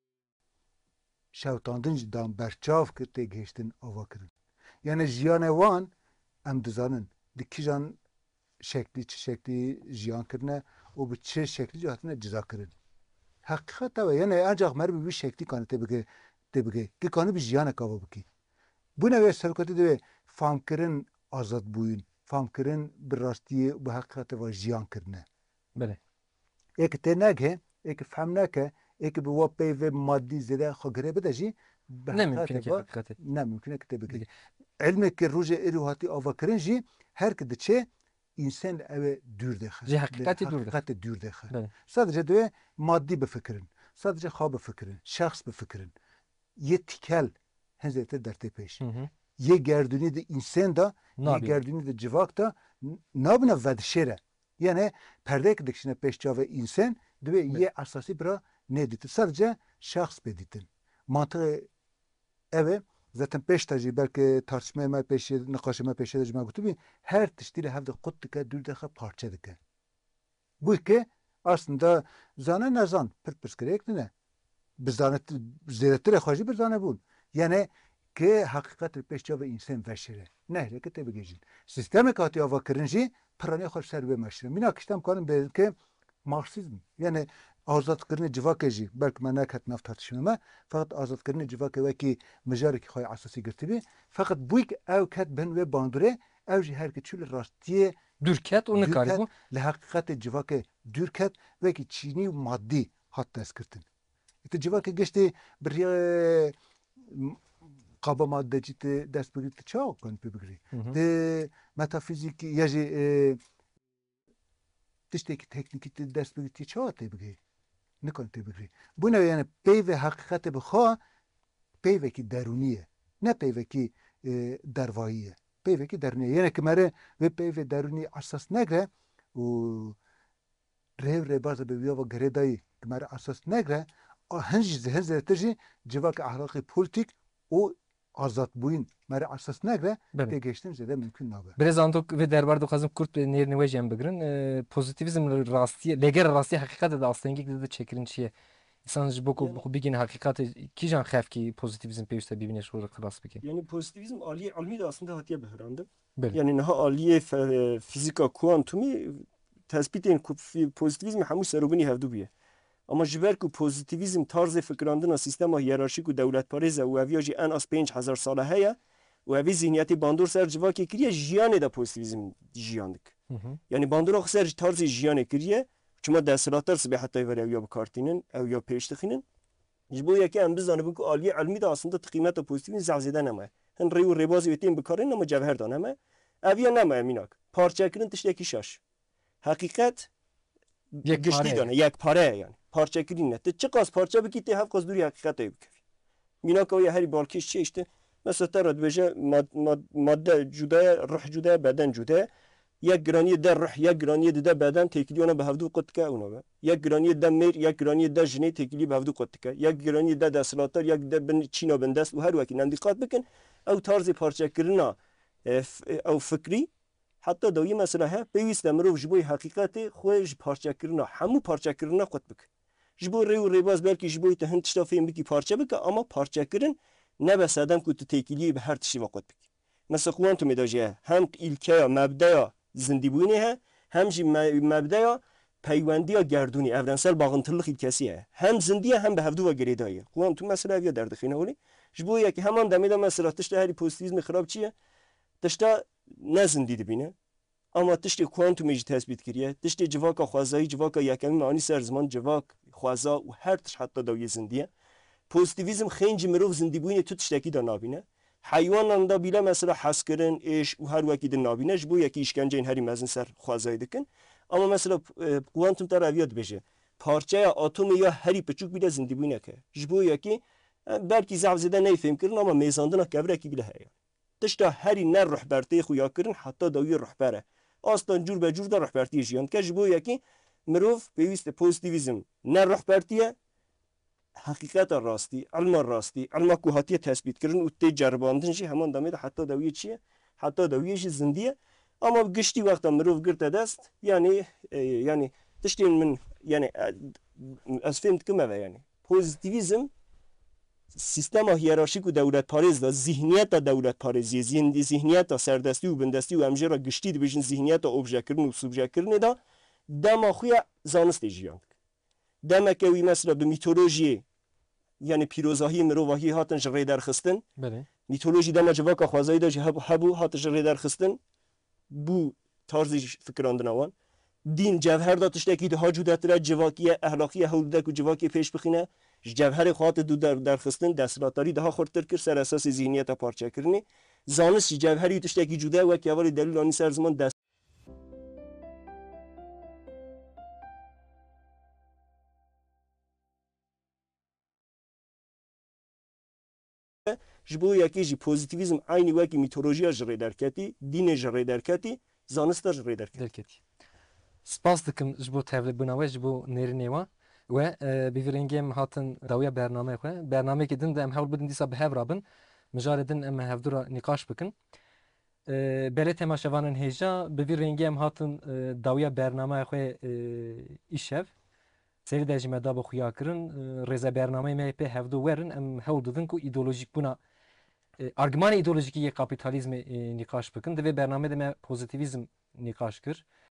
S2: شوتاندنج دام برچاف کرده گشتن آوا کرن یعنی جیان وان ام دزانن دکی جان شکلی چه شکلی جیان کرنه و به چه شکلی جهاتنه جزا کرن حقیقت اوه یعنی انجاق مر به شکلی کانه تبگه که کانه به جیان کاوا بکی bu ne سرکاتی دوی فهم کرن آزاد بوین فهم کرن به راستی به حقیقت و جیان کرنه
S1: بله
S2: یک ته نگه یک فهم نکه یک به واپی و مادی زده خگره بده جی
S1: نممکنه که حقیقت
S2: نممکنه که تبگه علم که روز اروحاتی آوا کرن جی هر کده چه insan eve dür dexe.
S1: Ji hakikati dür dexe.
S2: Hakikati dür dexe.
S1: Evet.
S2: Sadece de maddi bifikirin. Sadece xwe bifikirin. Şahs bifikirin. Ye tikel henzete derte peş. Ye gerduni de insan da ye gerduni de civak da nabına vedşere. Yani perdek dikşine peşça ve insan de ye asasi bira ne ditin. Sadece şahs beditin. Mantığı eve zaten peş tacı belki tartışmaya mı peşe, nikaşıma peşe de cuma kutubi her tiştiyle hevde kuttuka dürdeka parça dike. Bu ki aslında zane nezan pır skerek ne? Bizane ziyaretleri xajı bir zane bun. Yani ki hakikat peşça ve insan veşire. Nehre ki tabi gecin. Sistemi katı ava kırıncı pırani xoş serbe meşire. Mina kiştem kanım belki Marksizm. Yani azad kırını civakeci belki ben nekat naf tartışmama fakat azad kırını civake ve ki mejarı ki xoy asasi girtibi fakat bu ki ev kat ben ve bandure ev ji her ki çül rastiye
S1: dürket onu karibu
S2: le hakikat civake dürket ve ki çini maddi hatta eskirtin. İşte civake geçti bir qaba maddeci de dest birlikte çok kan pibigri. De metafizik yaji tişteki tekniki dest birlikte çok tibigri. نکن تو بگری. بونه یعنی پیو حقیقت بخوا پیو کی درونیه نه پیو کی درواییه پیو کی درونیه یعنی که مره و پیو درونی اساس نگره و ره باز به ویا و گردایی که مره اساس نگره هنج تجی جواک اخلاقی پولیتیک و آزاد بوین مره اساس نگره به گشتن زده ممکن نبود.
S1: Biraz antok ve derbar dokazım kurt ve nerine vecem bigrin pozitivizm rasti leger rasti hakikate de aslında de çekirinçiye insancı boku bigin hakikate ki jan xef ki pozitivizm peyste bibine şuru klas biki.
S3: Yani pozitivizm almi de aslında hatiye behrandı. Yani naha aliye fizika kuantumi tespitin pozitivizm hamu serubini hevdu biye. Ama jiber ku pozitivizm tarzı fikrandına sistema hiyerarşik u devlet pareze u aviyaji en az 5000 sala heye u avi zihniyeti bandur ser civaki kiriye jiyane da pozitivizm jiyandık. Yani bandura ser tarzı jiyane kiriye çuma desiratar sibe hatta ver ya bu kartinin ev ya peştixinin jibo ya ki em bizanı bu aliye ilmi de aslında kıymete pozitivizm zazeden ama hen reyu rebazi vetin bikarin ama cevher dan ama aviya nema eminak parçakirin tişteki şaş hakikat geçti dane yak para yani parça kirine te çıkas parça bikiti haf qaz duri hakikat ayıp minaka ya her balkiş şey işte mesela tarad veje madde cüda ruh cüda beden cüda یک گرانی ده روح یک گرانی ده بدن تکلیونه به هفدو قد که اونا به یک گرانی ده میر یک گرانی ده جنی تکلی به هفدو قد که یک گرانی ده دستلاتر یک ده بن چینا بندست و هر وکی نندقات بکن او طرز پارچه کرنا او فکری حتی دوی مسئله ها پیوست مروف جبوی حقیقت خوش پارچه کرنا همو پارچه کرنا قد بک جبو ریو ریباز بلکی جبوی تهند تشتافیم بکی پارچه بک اما پارچه کرن نه بس آدم که تکلی به هر تشی وقت بک مثل کوانتوم داجه هم ایلکه مبدا زندگی ها هم جی مبدا پیوندی گردونی اورنسل باغنترلخ کسیه هم زندگی هم به هفدو و گریدایه کوانتوم مثلا یا در دخینه ولی جبو یکی همان دمیدا مثلا تشت هری پوزیتیوم خراب چیه تشتا نه زندگی بینه اما تشت کوانتوم ایج تثبیت کریه تشت جواک خوازایی جواک یکمی معنی سر زمان جواک خوازا و هر تش حتی دوی زندگیه پوزیتیویسم خنج مروف زندگی بینه تو تشتکی دا نابینه حیوانان دا بیله مثلا حس کردن ایش و هر وکی دن نابینه جبو یکی اشکنجه این هری مزن سر خوازایی دکن اما مثلا کوانتوم تر اویاد بشه پارچه اتم یا هری پچوک بیله زندگی بینه که جبو یکی بلکی ضعف زده نفهم کردن اما میزاندن کبره کی بیله هیا تشتا هری نه رهبرتی خویا کردن حتی دوی رهبره اصلا جور به جور دا رهبرتی جیان که جبو یکی مروف پیوست پوزیتیویسم نه رهبرتیه حقیقت راستی علم کوهاتی تثبیت کردن و تجرباندن چی همان دامید حتی دویه چیه حتی دویه چی زندیه اما گشتی وقتا مروف گرت دست یعنی تشتین من یعنی از فهمت کمه یعنی پوزیتیویسم سیستم هیرارشیک و دولت پارێز دا ذهنیت دولت پارێزی ذهنیت سردستی و بندستی و امجه را گشتی دی بجن ذهنیت اوبژه کردن و سوبژه کردن دا دما خویا زانست جیان دما که وی مثلا به میتولوژی یعنی پیروزاهی مروواهی هاتن جری در خستن
S1: بله
S3: میتولوژی دما جواکا خوازایی دا هبو هات جری در خستن بو طرزی فکراندن وان دین جوهر دا تشتکی ده حاجودت را جواکی اخلاقی هولدک و جواکی پیش بخینه جوهر خاط دو در خستن دستلاتاری ده خورتر کر سر اساس ذهنیت پارچه کرنی زانست جوهری تشتکی جدا و که اول دلیل آنی سر زمان دست جبو یکی جی پوزیتیویسم عینی وکی میتولوژیا جری درکتی دین جری درکتی زانست جری درکتی
S1: درکتی سپاس دکم جبو تبلیغ بناوی جبو نرینیوا و بیرنگیم هاتن داویا برنامه خو برنامه که دن ام حول بدن دیسا به هفرابن مجال دن ام هفدورا نقاش بکن بله تماشاوانن هیجا بیرنگیم هاتن داویا برنامه خو ایشف سری دجمه دا بخویا کرن رضا برنامه می په هفدو ورن ام حول دن کو ایدئولوژیک بنا argüman ideolojik کاپیتالیزم نقاش بکن دوی برنامه دم پوزیتیویسم نقاش کر